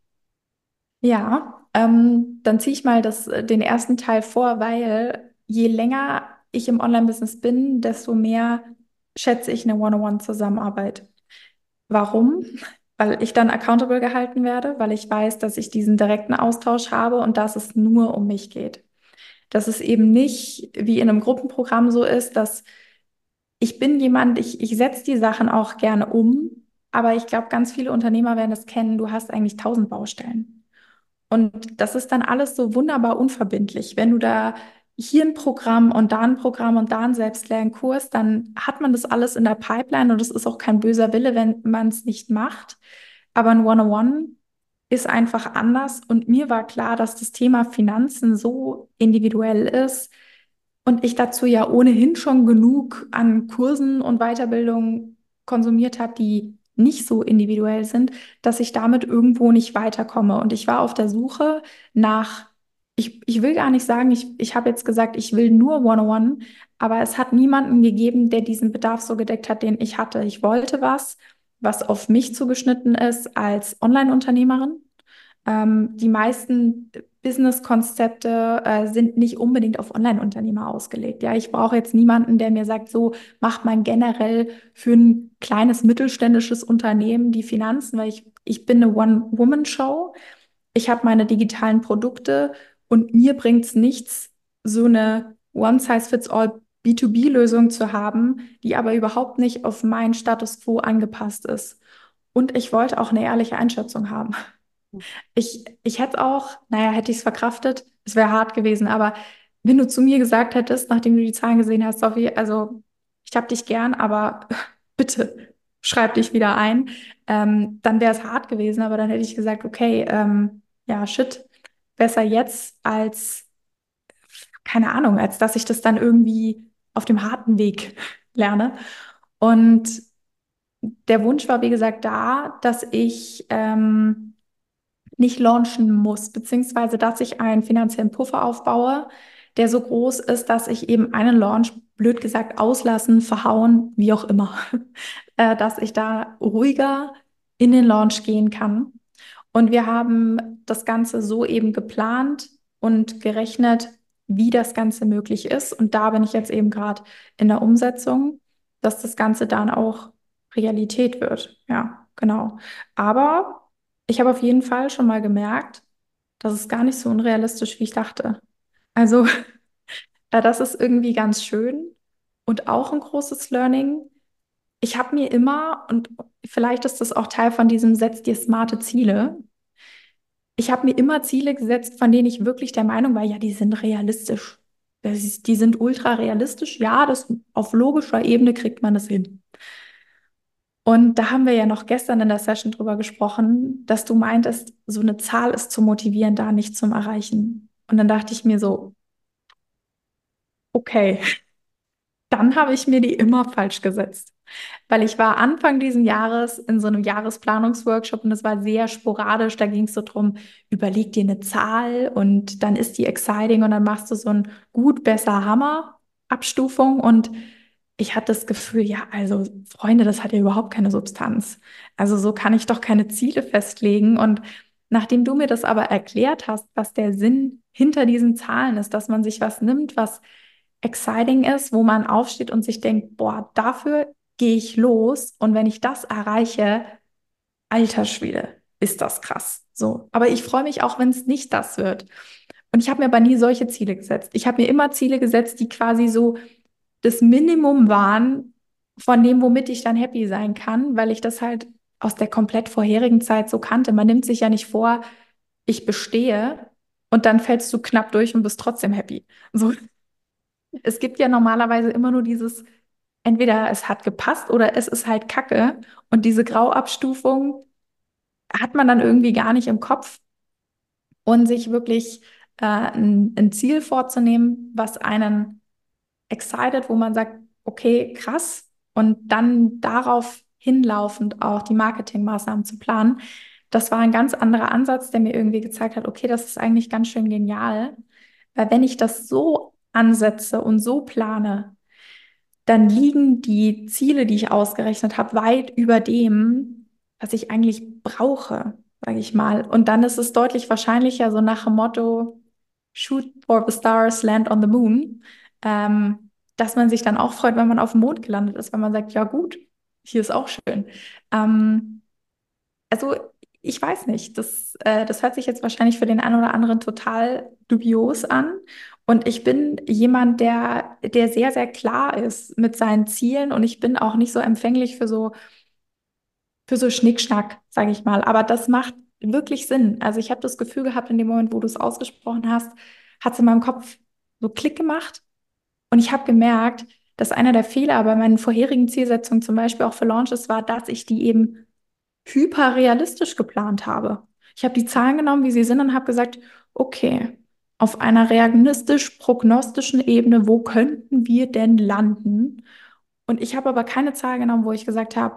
Ja, dann ziehe ich mal den ersten Teil vor, weil je länger ich im Online-Business bin, desto mehr schätze ich eine One-on-One-Zusammenarbeit. Warum? Weil ich dann accountable gehalten werde, weil ich weiß, dass ich diesen direkten Austausch habe und dass es nur um mich geht. Dass es eben nicht wie in einem Gruppenprogramm so ist, dass ich bin jemand, ich setze die Sachen auch gerne um, aber ich glaube, ganz viele Unternehmer werden das kennen, du hast eigentlich 1000 Baustellen. Und das ist dann alles so wunderbar unverbindlich. Wenn du da hier ein Programm und da ein Programm und da einen Selbstlernkurs, dann hat man das alles in der Pipeline und es ist auch kein böser Wille, wenn man es nicht macht. Aber ein One-on-One ist einfach anders. Und mir war klar, dass das Thema Finanzen so individuell ist und ich dazu ja ohnehin schon genug an Kursen und Weiterbildung konsumiert habe, die nicht so individuell sind, dass ich damit irgendwo nicht weiterkomme. Und ich war auf der Suche nach, ich will gar nicht sagen, ich habe jetzt gesagt, ich will nur One-on-One, aber es hat niemanden gegeben, der diesen Bedarf so gedeckt hat, den ich hatte. Ich wollte was, was auf mich zugeschnitten ist als Online-Unternehmerin. Die meisten Business-Konzepte sind nicht unbedingt auf Online-Unternehmer ausgelegt. Ja, ich brauche jetzt niemanden, der mir sagt, so macht man generell für ein kleines mittelständisches Unternehmen die Finanzen, weil ich bin eine One-Woman-Show. Ich habe meine digitalen Produkte und mir bringt es nichts, so eine One-Size-Fits-all B2B-Lösung zu haben, die aber überhaupt nicht auf meinen Status quo angepasst ist. Und ich wollte auch eine ehrliche Einschätzung haben. Ich hätte auch, naja, hätte ich es verkraftet, es wäre hart gewesen, aber wenn du zu mir gesagt hättest, nachdem du die Zahlen gesehen hast, Sophie, also ich habe dich gern, aber bitte schreib dich wieder ein, dann wäre es hart gewesen, aber dann hätte ich gesagt, okay, ja, shit, besser jetzt als, keine Ahnung, als dass ich das dann irgendwie auf dem harten Weg lerne. Und der Wunsch war, wie gesagt, da, dass ich nicht launchen muss, beziehungsweise dass ich einen finanziellen Puffer aufbaue, der so groß ist, dass ich eben einen Launch, blöd gesagt, auslassen, verhauen, wie auch immer, dass ich da ruhiger in den Launch gehen kann. Und wir haben das Ganze so eben geplant und gerechnet, wie das Ganze möglich ist. Und da bin ich jetzt eben gerade in der Umsetzung, dass das Ganze dann auch Realität wird. Ja, genau. Aber ich habe auf jeden Fall schon mal gemerkt, das ist gar nicht so unrealistisch, wie ich dachte. Also, das ist irgendwie ganz schön und auch ein großes Learning. Ich habe mir immer, und vielleicht ist das auch Teil von diesem Setz dir smarte Ziele, ich habe mir immer Ziele gesetzt, von denen ich wirklich der Meinung war, ja, die sind realistisch. Die sind ultra realistisch. Ja, auf logischer Ebene kriegt man das hin. Und da haben wir ja noch gestern in der Session drüber gesprochen, dass du meintest, so eine Zahl ist zu motivieren, da nicht zum Erreichen. Und dann dachte ich mir so, okay, dann habe ich mir die immer falsch gesetzt. Weil ich war Anfang diesen Jahres in so einem Jahresplanungsworkshop und es war sehr sporadisch. Da ging es so drum, überleg dir eine Zahl und dann ist die exciting und dann machst du so ein gut, besser, Hammer Abstufung und ich hatte das Gefühl, ja, also Freunde, das hat ja überhaupt keine Substanz. Also so kann ich doch keine Ziele festlegen. Und nachdem du mir das aber erklärt hast, was der Sinn hinter diesen Zahlen ist, dass man sich was nimmt, was exciting ist, wo man aufsteht und sich denkt, boah, dafür gehe ich los und wenn ich das erreiche, alter Schwede, ist das krass. So, aber ich freue mich auch, wenn es nicht das wird. Und ich habe mir aber nie solche Ziele gesetzt. Ich habe mir immer Ziele gesetzt, die quasi so das Minimum waren von dem, womit ich dann happy sein kann, weil ich das halt aus der komplett vorherigen Zeit so kannte. Man nimmt sich ja nicht vor, ich bestehe und dann fällst du knapp durch und bist trotzdem happy. So, es gibt ja normalerweise immer nur dieses, entweder es hat gepasst oder es ist halt Kacke. Und diese Grauabstufung hat man dann irgendwie gar nicht im Kopf und sich wirklich ein Ziel vorzunehmen, was einen excited, wo man sagt, okay, krass, und dann darauf hinlaufend auch die Marketingmaßnahmen zu planen. Das war ein ganz anderer Ansatz, der mir irgendwie gezeigt hat, okay, das ist eigentlich ganz schön genial, weil wenn ich das so ansetze und so plane, dann liegen die Ziele, die ich ausgerechnet habe, weit über dem, was ich eigentlich brauche, sage ich mal. Und dann ist es deutlich wahrscheinlicher, so nach dem Motto, Shoot for the stars, land on the moon, dass man sich dann auch freut, wenn man auf dem Mond gelandet ist, wenn man sagt, ja gut, hier ist auch schön. Ähm, also ich weiß nicht, das hört sich jetzt wahrscheinlich für den einen oder anderen total dubios an. Und ich bin jemand, der sehr, sehr klar ist mit seinen Zielen und ich bin auch nicht so empfänglich für so Schnickschnack, sage ich mal. Aber das macht wirklich Sinn. Also ich habe das Gefühl gehabt, in dem Moment, wo du es ausgesprochen hast, hat es in meinem Kopf so Klick gemacht. Und ich habe gemerkt, dass einer der Fehler bei meinen vorherigen Zielsetzungen, zum Beispiel auch für Launches, war, dass ich die eben hyperrealistisch geplant habe. Ich habe die Zahlen genommen, wie sie sind, und habe gesagt, okay, auf einer realistisch-prognostischen Ebene, wo könnten wir denn landen? Und ich habe aber keine Zahl genommen, wo ich gesagt habe,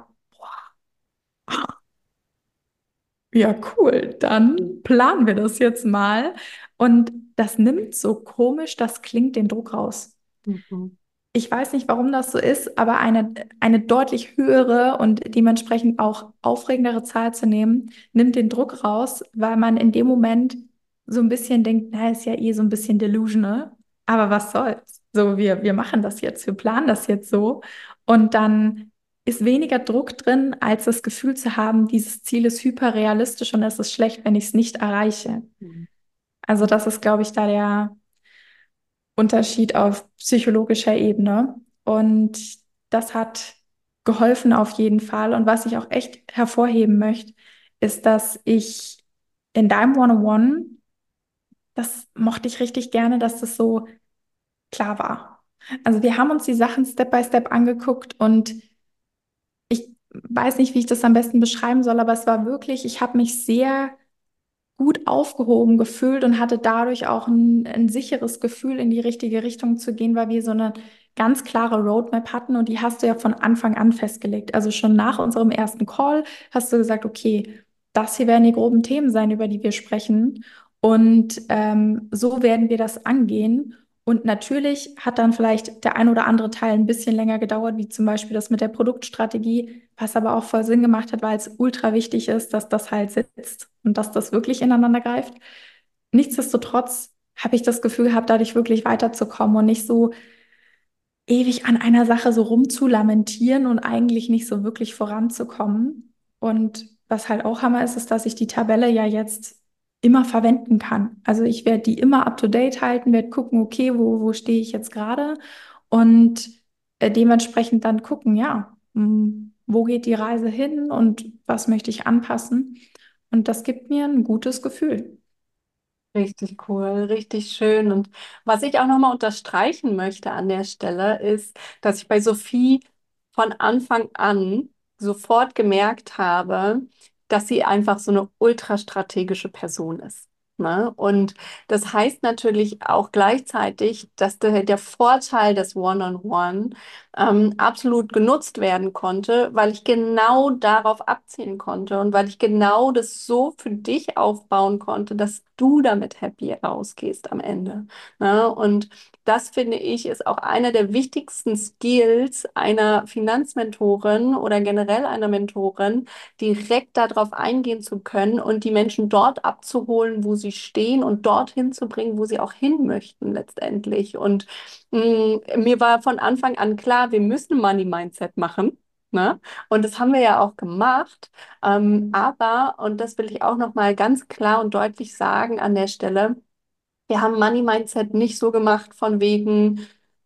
ja, cool, dann planen wir das jetzt mal. Und das nimmt so komisch, das klingt den Druck raus. Mhm. Ich weiß nicht, warum das so ist, aber eine deutlich höhere und dementsprechend auch aufregendere Zahl zu nehmen, nimmt den Druck raus, weil man in dem Moment so ein bisschen denkt, na, ist ja eh so ein bisschen delusional, aber was soll's? So, wir machen das jetzt, wir planen das jetzt so. Und dann ist weniger Druck drin, als das Gefühl zu haben, dieses Ziel ist hyperrealistisch und es ist schlecht, wenn ich es nicht erreiche. Mhm. Also das ist, glaube ich, da der Unterschied auf psychologischer Ebene. Und das hat geholfen auf jeden Fall. Und was ich auch echt hervorheben möchte, ist, dass ich in deinem One-on-One, das mochte ich richtig gerne, dass das so klar war. Also wir haben uns die Sachen Step by Step angeguckt und ich weiß nicht, wie ich das am besten beschreiben soll, aber es war wirklich, ich habe mich sehr gut aufgehoben gefühlt und hatte dadurch auch ein sicheres Gefühl, in die richtige Richtung zu gehen, weil wir so eine ganz klare Roadmap hatten und die hast du ja von Anfang an festgelegt. Also schon nach unserem ersten Call hast du gesagt, okay, das hier werden die groben Themen sein, über die wir sprechen und so werden wir das angehen. Und natürlich hat dann vielleicht der ein oder andere Teil ein bisschen länger gedauert, wie zum Beispiel das mit der Produktstrategie, was aber auch voll Sinn gemacht hat, weil es ultra wichtig ist, dass das halt sitzt und dass das wirklich ineinander greift. Nichtsdestotrotz habe ich das Gefühl gehabt, dadurch wirklich weiterzukommen und nicht so ewig an einer Sache so rumzulamentieren und eigentlich nicht so wirklich voranzukommen. Und was halt auch Hammer ist, ist, dass ich die Tabelle ja jetzt immer verwenden kann. Also ich werde die immer up to date halten, werde gucken, okay, wo stehe ich jetzt gerade und dementsprechend dann gucken, ja, wo geht die Reise hin und was möchte ich anpassen. Und das gibt mir ein gutes Gefühl. Richtig cool, richtig schön. Und was ich auch nochmal unterstreichen möchte an der Stelle ist, dass ich bei Sophie von Anfang an sofort gemerkt habe, dass sie einfach so eine ultrastrategische Person ist. Ne? Und das heißt natürlich auch gleichzeitig, dass der Vorteil des One-on-One absolut genutzt werden konnte, weil ich genau darauf abzielen konnte und weil ich genau das so für dich aufbauen konnte, dass du damit happy rausgehst am Ende. Ne? Und das finde ich ist auch einer der wichtigsten Skills einer Finanzmentorin oder generell einer Mentorin, direkt darauf eingehen zu können und die Menschen dort abzuholen, wo sie stehen und dorthin zu bringen, wo sie auch hin möchten letztendlich. Und mir war von Anfang an klar, wir müssen Money Mindset machen. Ne? Und das haben wir ja auch gemacht. Aber, und das will ich auch noch mal ganz klar und deutlich sagen an der Stelle, wir haben Money Mindset nicht so gemacht von wegen,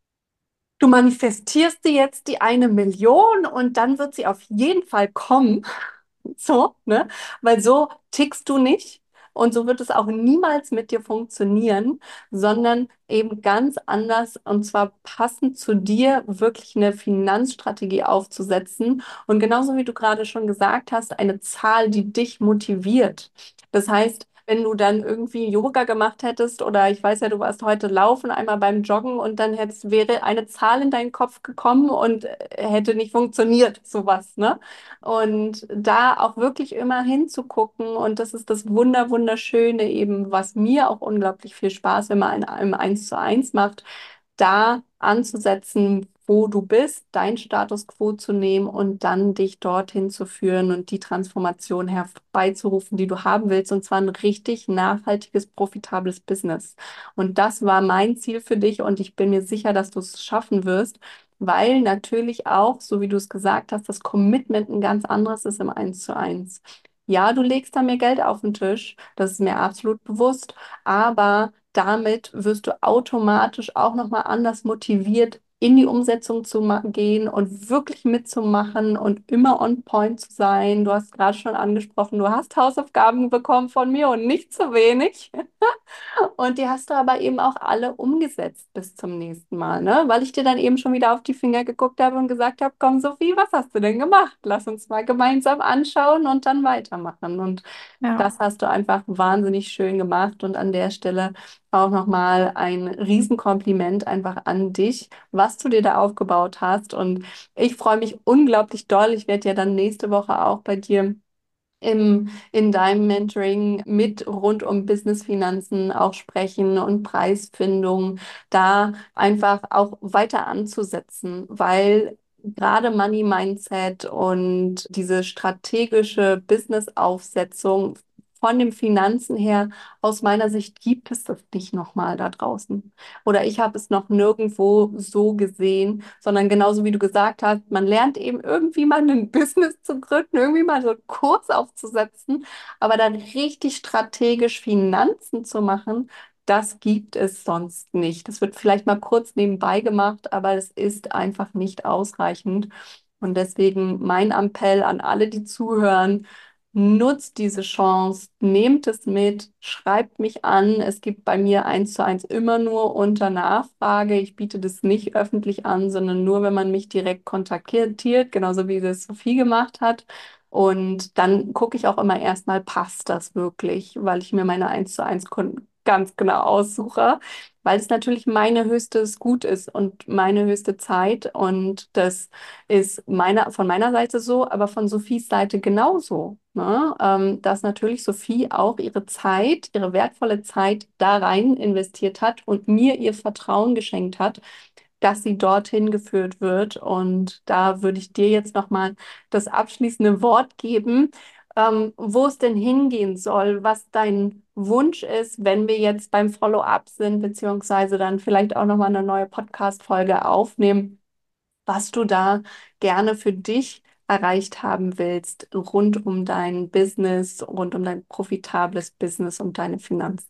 du manifestierst dir jetzt die 1 Million und dann wird sie auf jeden Fall kommen. So, ne? Weil so tickst du nicht und so wird es auch niemals mit dir funktionieren, sondern eben ganz anders und zwar passend zu dir wirklich eine Finanzstrategie aufzusetzen und genauso wie du gerade schon gesagt hast, eine Zahl, die dich motiviert. Das heißt, wenn du dann irgendwie Yoga gemacht hättest oder ich weiß ja, du warst heute laufen, einmal beim Joggen und dann wäre eine Zahl in deinen Kopf gekommen und hätte nicht funktioniert, sowas, ne? Und da auch wirklich immer hinzugucken. Und das ist das Wunderschöne eben, was mir auch unglaublich viel Spaß, wenn man im 1:1 macht, da anzusetzen, wo du bist, dein Status quo zu nehmen und dann dich dorthin zu führen und die Transformation herbeizurufen, die du haben willst. Und zwar ein richtig nachhaltiges, profitables Business. Und das war mein Ziel für dich und ich bin mir sicher, dass du es schaffen wirst. Weil natürlich auch, so wie du es gesagt hast, das Commitment ein ganz anderes ist im 1:1. Ja, du legst da mehr Geld auf den Tisch, das ist mir absolut bewusst, aber damit wirst du automatisch auch nochmal anders motiviert, in die Umsetzung zu gehen und wirklich mitzumachen und immer on point zu sein. Du hast gerade schon angesprochen, du hast Hausaufgaben bekommen von mir und nicht zu wenig. Und die hast du aber eben auch alle umgesetzt bis zum nächsten Mal, ne? Weil ich dir dann eben schon wieder auf die Finger geguckt habe und gesagt habe, komm, Sophie, was hast du denn gemacht? Lass uns mal gemeinsam anschauen und dann weitermachen. Und das Ja. hast du einfach wahnsinnig schön gemacht. Und an der Stelle auch nochmal ein Riesenkompliment einfach an dich, was du dir da aufgebaut hast. Und ich freue mich unglaublich doll. Ich werde ja dann nächste Woche auch bei dir in deinem Mentoring mit rund um Business-Finanzen auch sprechen und Preisfindung, da einfach auch weiter anzusetzen, weil gerade Money Mindset und diese strategische Business-Aufsetzung von den Finanzen her, aus meiner Sicht gibt es das nicht nochmal da draußen. Oder ich habe es noch nirgendwo so gesehen, sondern genauso wie du gesagt hast, man lernt eben irgendwie mal ein Business zu gründen, irgendwie mal so einen Kurs aufzusetzen, aber dann richtig strategisch Finanzen zu machen, das gibt es sonst nicht. Das wird vielleicht mal kurz nebenbei gemacht, aber es ist einfach nicht ausreichend. Und deswegen mein Appell an alle, die zuhören, nutzt diese Chance, nehmt es mit, schreibt mich an. Es gibt bei mir 1:1 immer nur unter Nachfrage. Ich biete das nicht öffentlich an, sondern nur, wenn man mich direkt kontaktiert, genauso wie das Sophie gemacht hat. Und dann gucke ich auch immer erstmal, passt das wirklich, weil ich mir meine 1:1 Kunden ganz genau aussuche, weil es natürlich meine höchstes Gut ist und meine höchste Zeit. Und das ist von meiner Seite so, aber von Sophies Seite genauso. Ne? Dass natürlich Sophie auch ihre Zeit, ihre wertvolle Zeit da rein investiert hat und mir ihr Vertrauen geschenkt hat, dass sie dorthin geführt wird. Und da würde ich dir jetzt nochmal das abschließende Wort geben, wo es denn hingehen soll, was dein Wunsch ist, wenn wir jetzt beim Follow-up sind, beziehungsweise dann vielleicht auch nochmal eine neue Podcast-Folge aufnehmen, was du da gerne für dich erreicht haben willst, rund um dein Business, rund um dein profitables Business und deine Finanzen.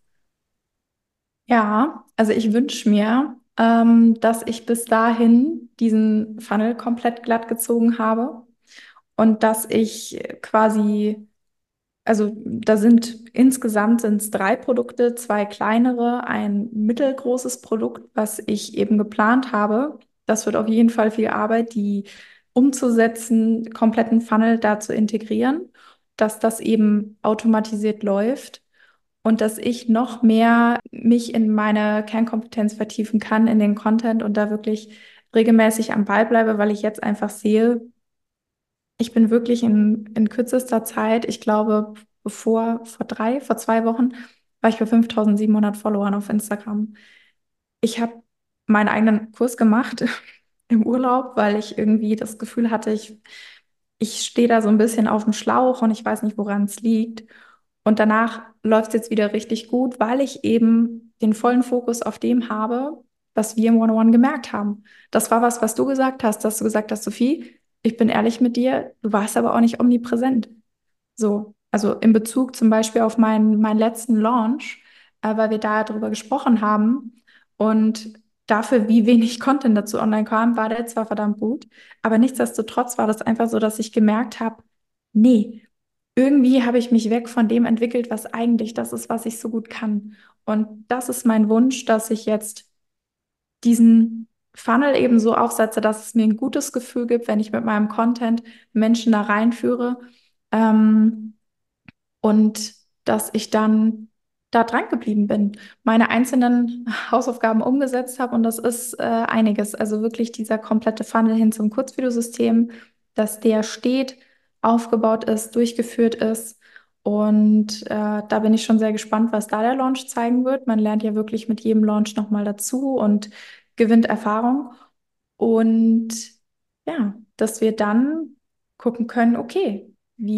Ja, also ich wünsche mir, dass ich bis dahin diesen Funnel komplett glatt gezogen habe und dass ich quasi, also da sind insgesamt sind es 3 Produkte, 2 kleinere, ein mittelgroßes Produkt, was ich eben geplant habe. Das wird auf jeden Fall viel Arbeit, die umzusetzen, kompletten Funnel da zu integrieren, dass das eben automatisiert läuft und dass ich noch mehr mich in meine Kernkompetenz vertiefen kann, in den Content und da wirklich regelmäßig am Ball bleibe, weil ich jetzt einfach sehe, ich bin wirklich in kürzester Zeit, ich glaube, vor 2 Wochen, war ich bei 5.700 Followern auf Instagram. Ich habe meinen eigenen Kurs gemacht im Urlaub, weil ich irgendwie das Gefühl hatte, ich stehe da so ein bisschen auf dem Schlauch und ich weiß nicht, woran es liegt. Und danach läuft es jetzt wieder richtig gut, weil ich eben den vollen Fokus auf dem habe, was wir im One-on-One gemerkt haben. Das war was, was du gesagt hast, dass du gesagt hast, Sophie, ich bin ehrlich mit dir, du warst aber auch nicht omnipräsent. So, also in Bezug zum Beispiel auf meinen letzten Launch, weil wir da drüber gesprochen haben und dafür, wie wenig Content dazu online kam, war der zwar verdammt gut, aber nichtsdestotrotz war das einfach so, dass ich gemerkt habe, nee, irgendwie habe ich mich weg von dem entwickelt, was eigentlich das ist, was ich so gut kann. Und das ist mein Wunsch, dass ich jetzt diesen Funnel eben so aufsetze, dass es mir ein gutes Gefühl gibt, wenn ich mit meinem Content Menschen da reinführe. Ähm, und dass ich dann da dran geblieben bin, meine einzelnen Hausaufgaben umgesetzt habe und das ist einiges. Also wirklich dieser komplette Funnel hin zum Kurzvideosystem, dass der steht, aufgebaut ist, durchgeführt ist. Und da bin ich schon sehr gespannt, was da der Launch zeigen wird. Man lernt ja wirklich mit jedem Launch nochmal dazu und gewinnt Erfahrung. Und ja, dass wir dann gucken können, okay,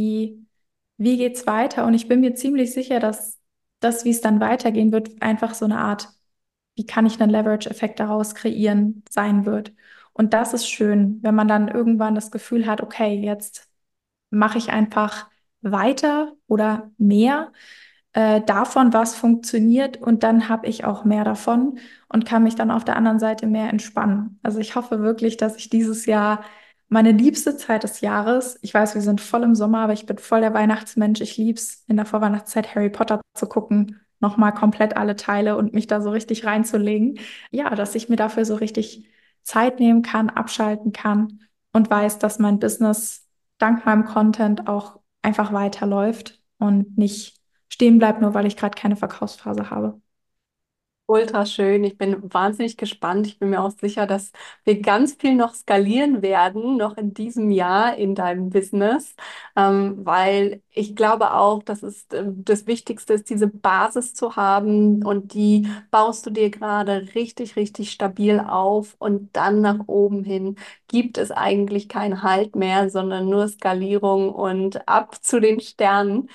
wie geht's weiter? Und ich bin mir ziemlich sicher, dass das, wie es dann weitergehen wird, einfach so eine Art, wie kann ich einen Leverage-Effekt daraus kreieren, sein wird. Und das ist schön, wenn man dann irgendwann das Gefühl hat, okay, jetzt mache ich einfach weiter oder mehr davon, was funktioniert und dann habe ich auch mehr davon und kann mich dann auf der anderen Seite mehr entspannen. Also ich hoffe wirklich, dass ich dieses Jahr meine liebste Zeit des Jahres, ich weiß, wir sind voll im Sommer, aber ich bin voll der Weihnachtsmensch. Ich lieb's in der Vorweihnachtszeit Harry Potter zu gucken, nochmal komplett alle Teile und mich da so richtig reinzulegen. Ja, dass ich mir dafür so richtig Zeit nehmen kann, abschalten kann und weiß, dass mein Business dank meinem Content auch einfach weiterläuft und nicht stehen bleibt, nur weil ich gerade keine Verkaufsphase habe. Ultra schön. Ich bin wahnsinnig gespannt. Ich bin mir auch sicher, dass wir ganz viel noch skalieren werden, noch in diesem Jahr in deinem Business, weil ich glaube auch, dass es das Wichtigste ist, diese Basis zu haben und die baust du dir gerade richtig, richtig stabil auf und dann nach oben hin gibt es eigentlich keinen Halt mehr, sondern nur Skalierung und ab zu den Sternen.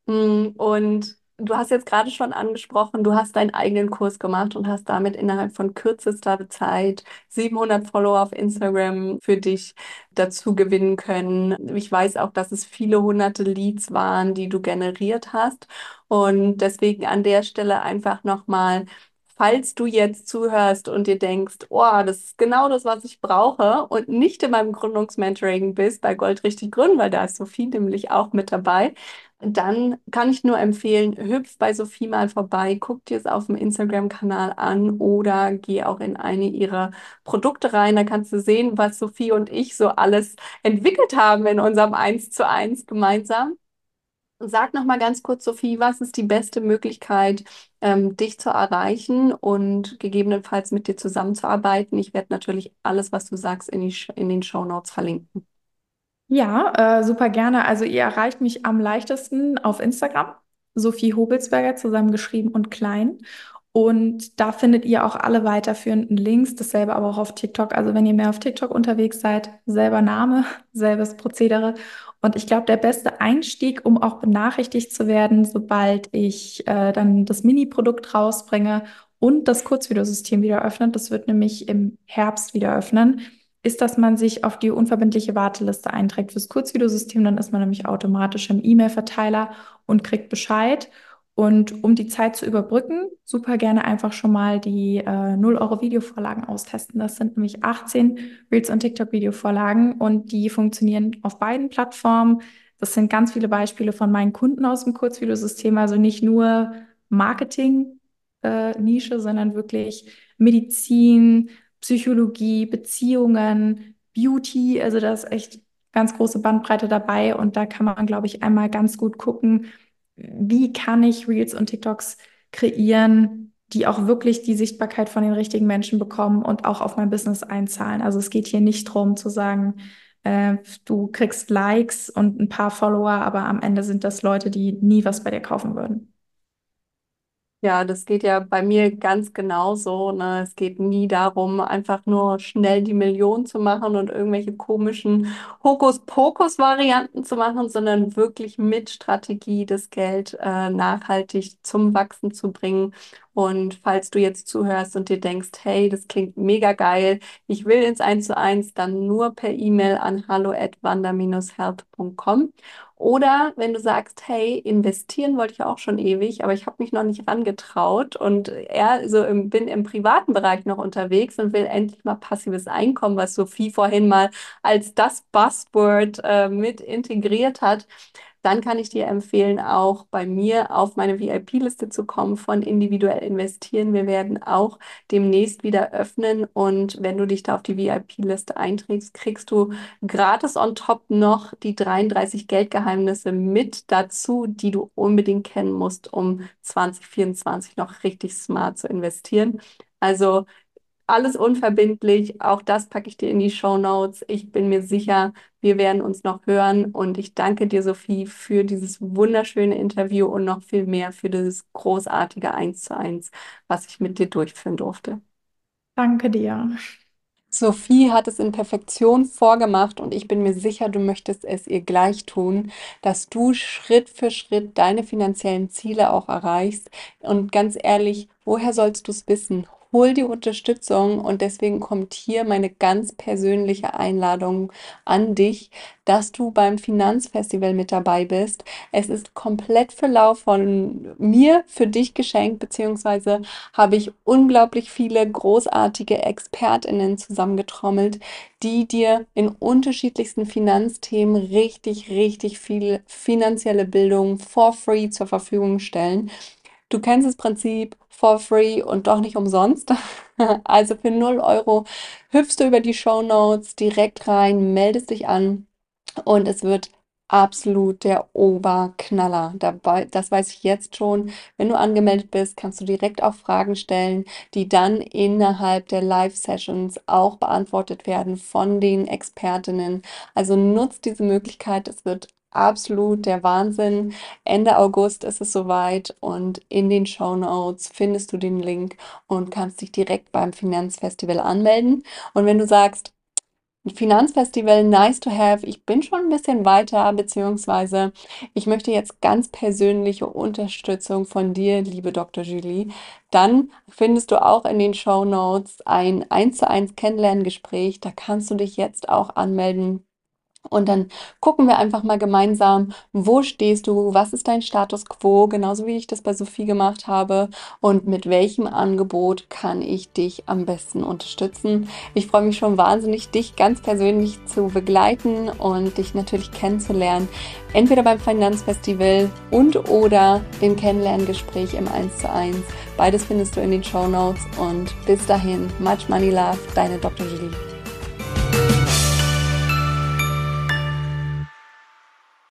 Und du hast jetzt gerade schon angesprochen, du hast deinen eigenen Kurs gemacht und hast damit innerhalb von kürzester Zeit 700 Follower auf Instagram für dich dazu gewinnen können. Ich weiß auch, dass es viele hunderte Leads waren, die du generiert hast. Und deswegen an der Stelle einfach nochmal, falls du jetzt zuhörst und dir denkst, oh, das ist genau das, was ich brauche und nicht in meinem Gründungsmentoring bist, bei Gold richtig gründen, weil da ist Sophie nämlich auch mit dabei, dann kann ich nur empfehlen, hüpf bei Sophie mal vorbei, guck dir es auf dem Instagram-Kanal an oder geh auch in eine ihrer Produkte rein. Da kannst du sehen, was Sophie und ich so alles entwickelt haben in unserem 1:1 gemeinsam. Sag noch mal ganz kurz, Sophie, was ist die beste Möglichkeit, dich zu erreichen und gegebenenfalls mit dir zusammenzuarbeiten? Ich werde natürlich alles, was du sagst, in den Shownotes verlinken. Ja, super gerne. Also ihr erreicht mich am leichtesten auf Instagram, Sophie Hobelsberger zusammengeschrieben und klein. Und da findet ihr auch alle weiterführenden Links, dasselbe aber auch auf TikTok. Also wenn ihr mehr auf TikTok unterwegs seid, selber Name, selbes Prozedere. Und ich glaube, der beste Einstieg, um auch benachrichtigt zu werden, sobald ich dann das Mini-Produkt rausbringe und das Kurzvideosystem wieder öffnet, das wird nämlich im Herbst wieder öffnen, ist, dass man sich auf die unverbindliche Warteliste einträgt fürs Kurzvideosystem. Dann ist man nämlich automatisch im E-Mail-Verteiler und kriegt Bescheid. Und um die Zeit zu überbrücken, super gerne einfach schon mal die 0 € Videovorlagen austesten. Das sind nämlich 18 Reels und TikTok-Videovorlagen und die funktionieren auf beiden Plattformen. Das sind ganz viele Beispiele von meinen Kunden aus dem Kurzvideosystem, also nicht nur Marketing, Nische, sondern wirklich Medizin, Psychologie, Beziehungen, Beauty. Also da ist echt ganz große Bandbreite dabei und da kann man, glaube ich, einmal ganz gut gucken, wie kann ich Reels und TikToks kreieren, die auch wirklich die Sichtbarkeit von den richtigen Menschen bekommen und auch auf mein Business einzahlen. Also es geht hier nicht darum zu sagen, du kriegst Likes und ein paar Follower, aber am Ende sind das Leute, die nie was bei dir kaufen würden. Ja, das geht ja bei mir ganz genauso, ne? Es geht nie darum, einfach nur schnell die Million zu machen und irgendwelche komischen Hokuspokus-Varianten zu machen, sondern wirklich mit Strategie das Geld nachhaltig zum Wachsen zu bringen. Und falls du jetzt zuhörst und dir denkst, hey, das klingt mega geil, ich will ins 1:1, dann nur per E-Mail an hallo@wander-health.com. Oder wenn du sagst, hey, investieren wollte ich auch schon ewig, aber ich habe mich noch nicht rangetraut und bin im privaten Bereich noch unterwegs und will endlich mal passives Einkommen, was Sophie vorhin mal als das Buzzword mit integriert hat, dann kann ich dir empfehlen, auch bei mir auf meine VIP-Liste zu kommen von individuell investieren. Wir werden auch demnächst wieder öffnen und wenn du dich da auf die VIP-Liste einträgst, kriegst du gratis on top noch die 33 Geldgeheimnisse mit dazu, die du unbedingt kennen musst, um 2024 noch richtig smart zu investieren. Also alles unverbindlich, auch das packe ich dir in die Shownotes. Ich bin mir sicher, wir werden uns noch hören und ich danke dir, Sophie, für dieses wunderschöne Interview und noch viel mehr für dieses großartige 1:1, was ich mit dir durchführen durfte. Danke dir. Sophie hat es in Perfektion vorgemacht und ich bin mir sicher, du möchtest es ihr gleich tun, dass du Schritt für Schritt deine finanziellen Ziele auch erreichst. Und ganz ehrlich, woher sollst du es wissen? Hol die Unterstützung und deswegen kommt hier meine ganz persönliche Einladung an dich, dass du beim Finanzfestival mit dabei bist. Es ist komplett für lau von mir für dich geschenkt, beziehungsweise habe ich unglaublich viele großartige ExpertInnen zusammengetrommelt, die dir in unterschiedlichsten Finanzthemen richtig, richtig viel finanzielle Bildung for free zur Verfügung stellen. Du kennst das Prinzip for free und doch nicht umsonst. Also für 0 € hüpfst du über die Shownotes direkt rein, meldest dich an und es wird absolut der Oberknaller dabei. Das weiß ich jetzt schon. Wenn du angemeldet bist, kannst du direkt auch Fragen stellen, die dann innerhalb der Live-Sessions auch beantwortet werden von den Expertinnen. Also nutzt diese Möglichkeit. Es wird absolut der Wahnsinn. Ende August ist es soweit und in den Shownotes findest du den Link und kannst dich direkt beim Finanzfestival anmelden. Und wenn du sagst, ein Finanzfestival, nice to have. Ich bin schon ein bisschen weiter, beziehungsweise ich möchte jetzt ganz persönliche Unterstützung von dir, liebe Dr. Julie. Dann findest du auch in den Shownotes ein 1:1 Kennenlerngespräch. Da kannst du dich jetzt auch anmelden. Und dann gucken wir einfach mal gemeinsam, wo stehst du, was ist dein Status quo, genauso wie ich das bei Sophie gemacht habe und mit welchem Angebot kann ich dich am besten unterstützen. Ich freue mich schon wahnsinnig, dich ganz persönlich zu begleiten und dich natürlich kennenzulernen, entweder beim Finanzfestival und oder dem Kennenlerngespräch im 1:1. Beides findest du in den Shownotes und bis dahin, much money love, deine Dr. Julie.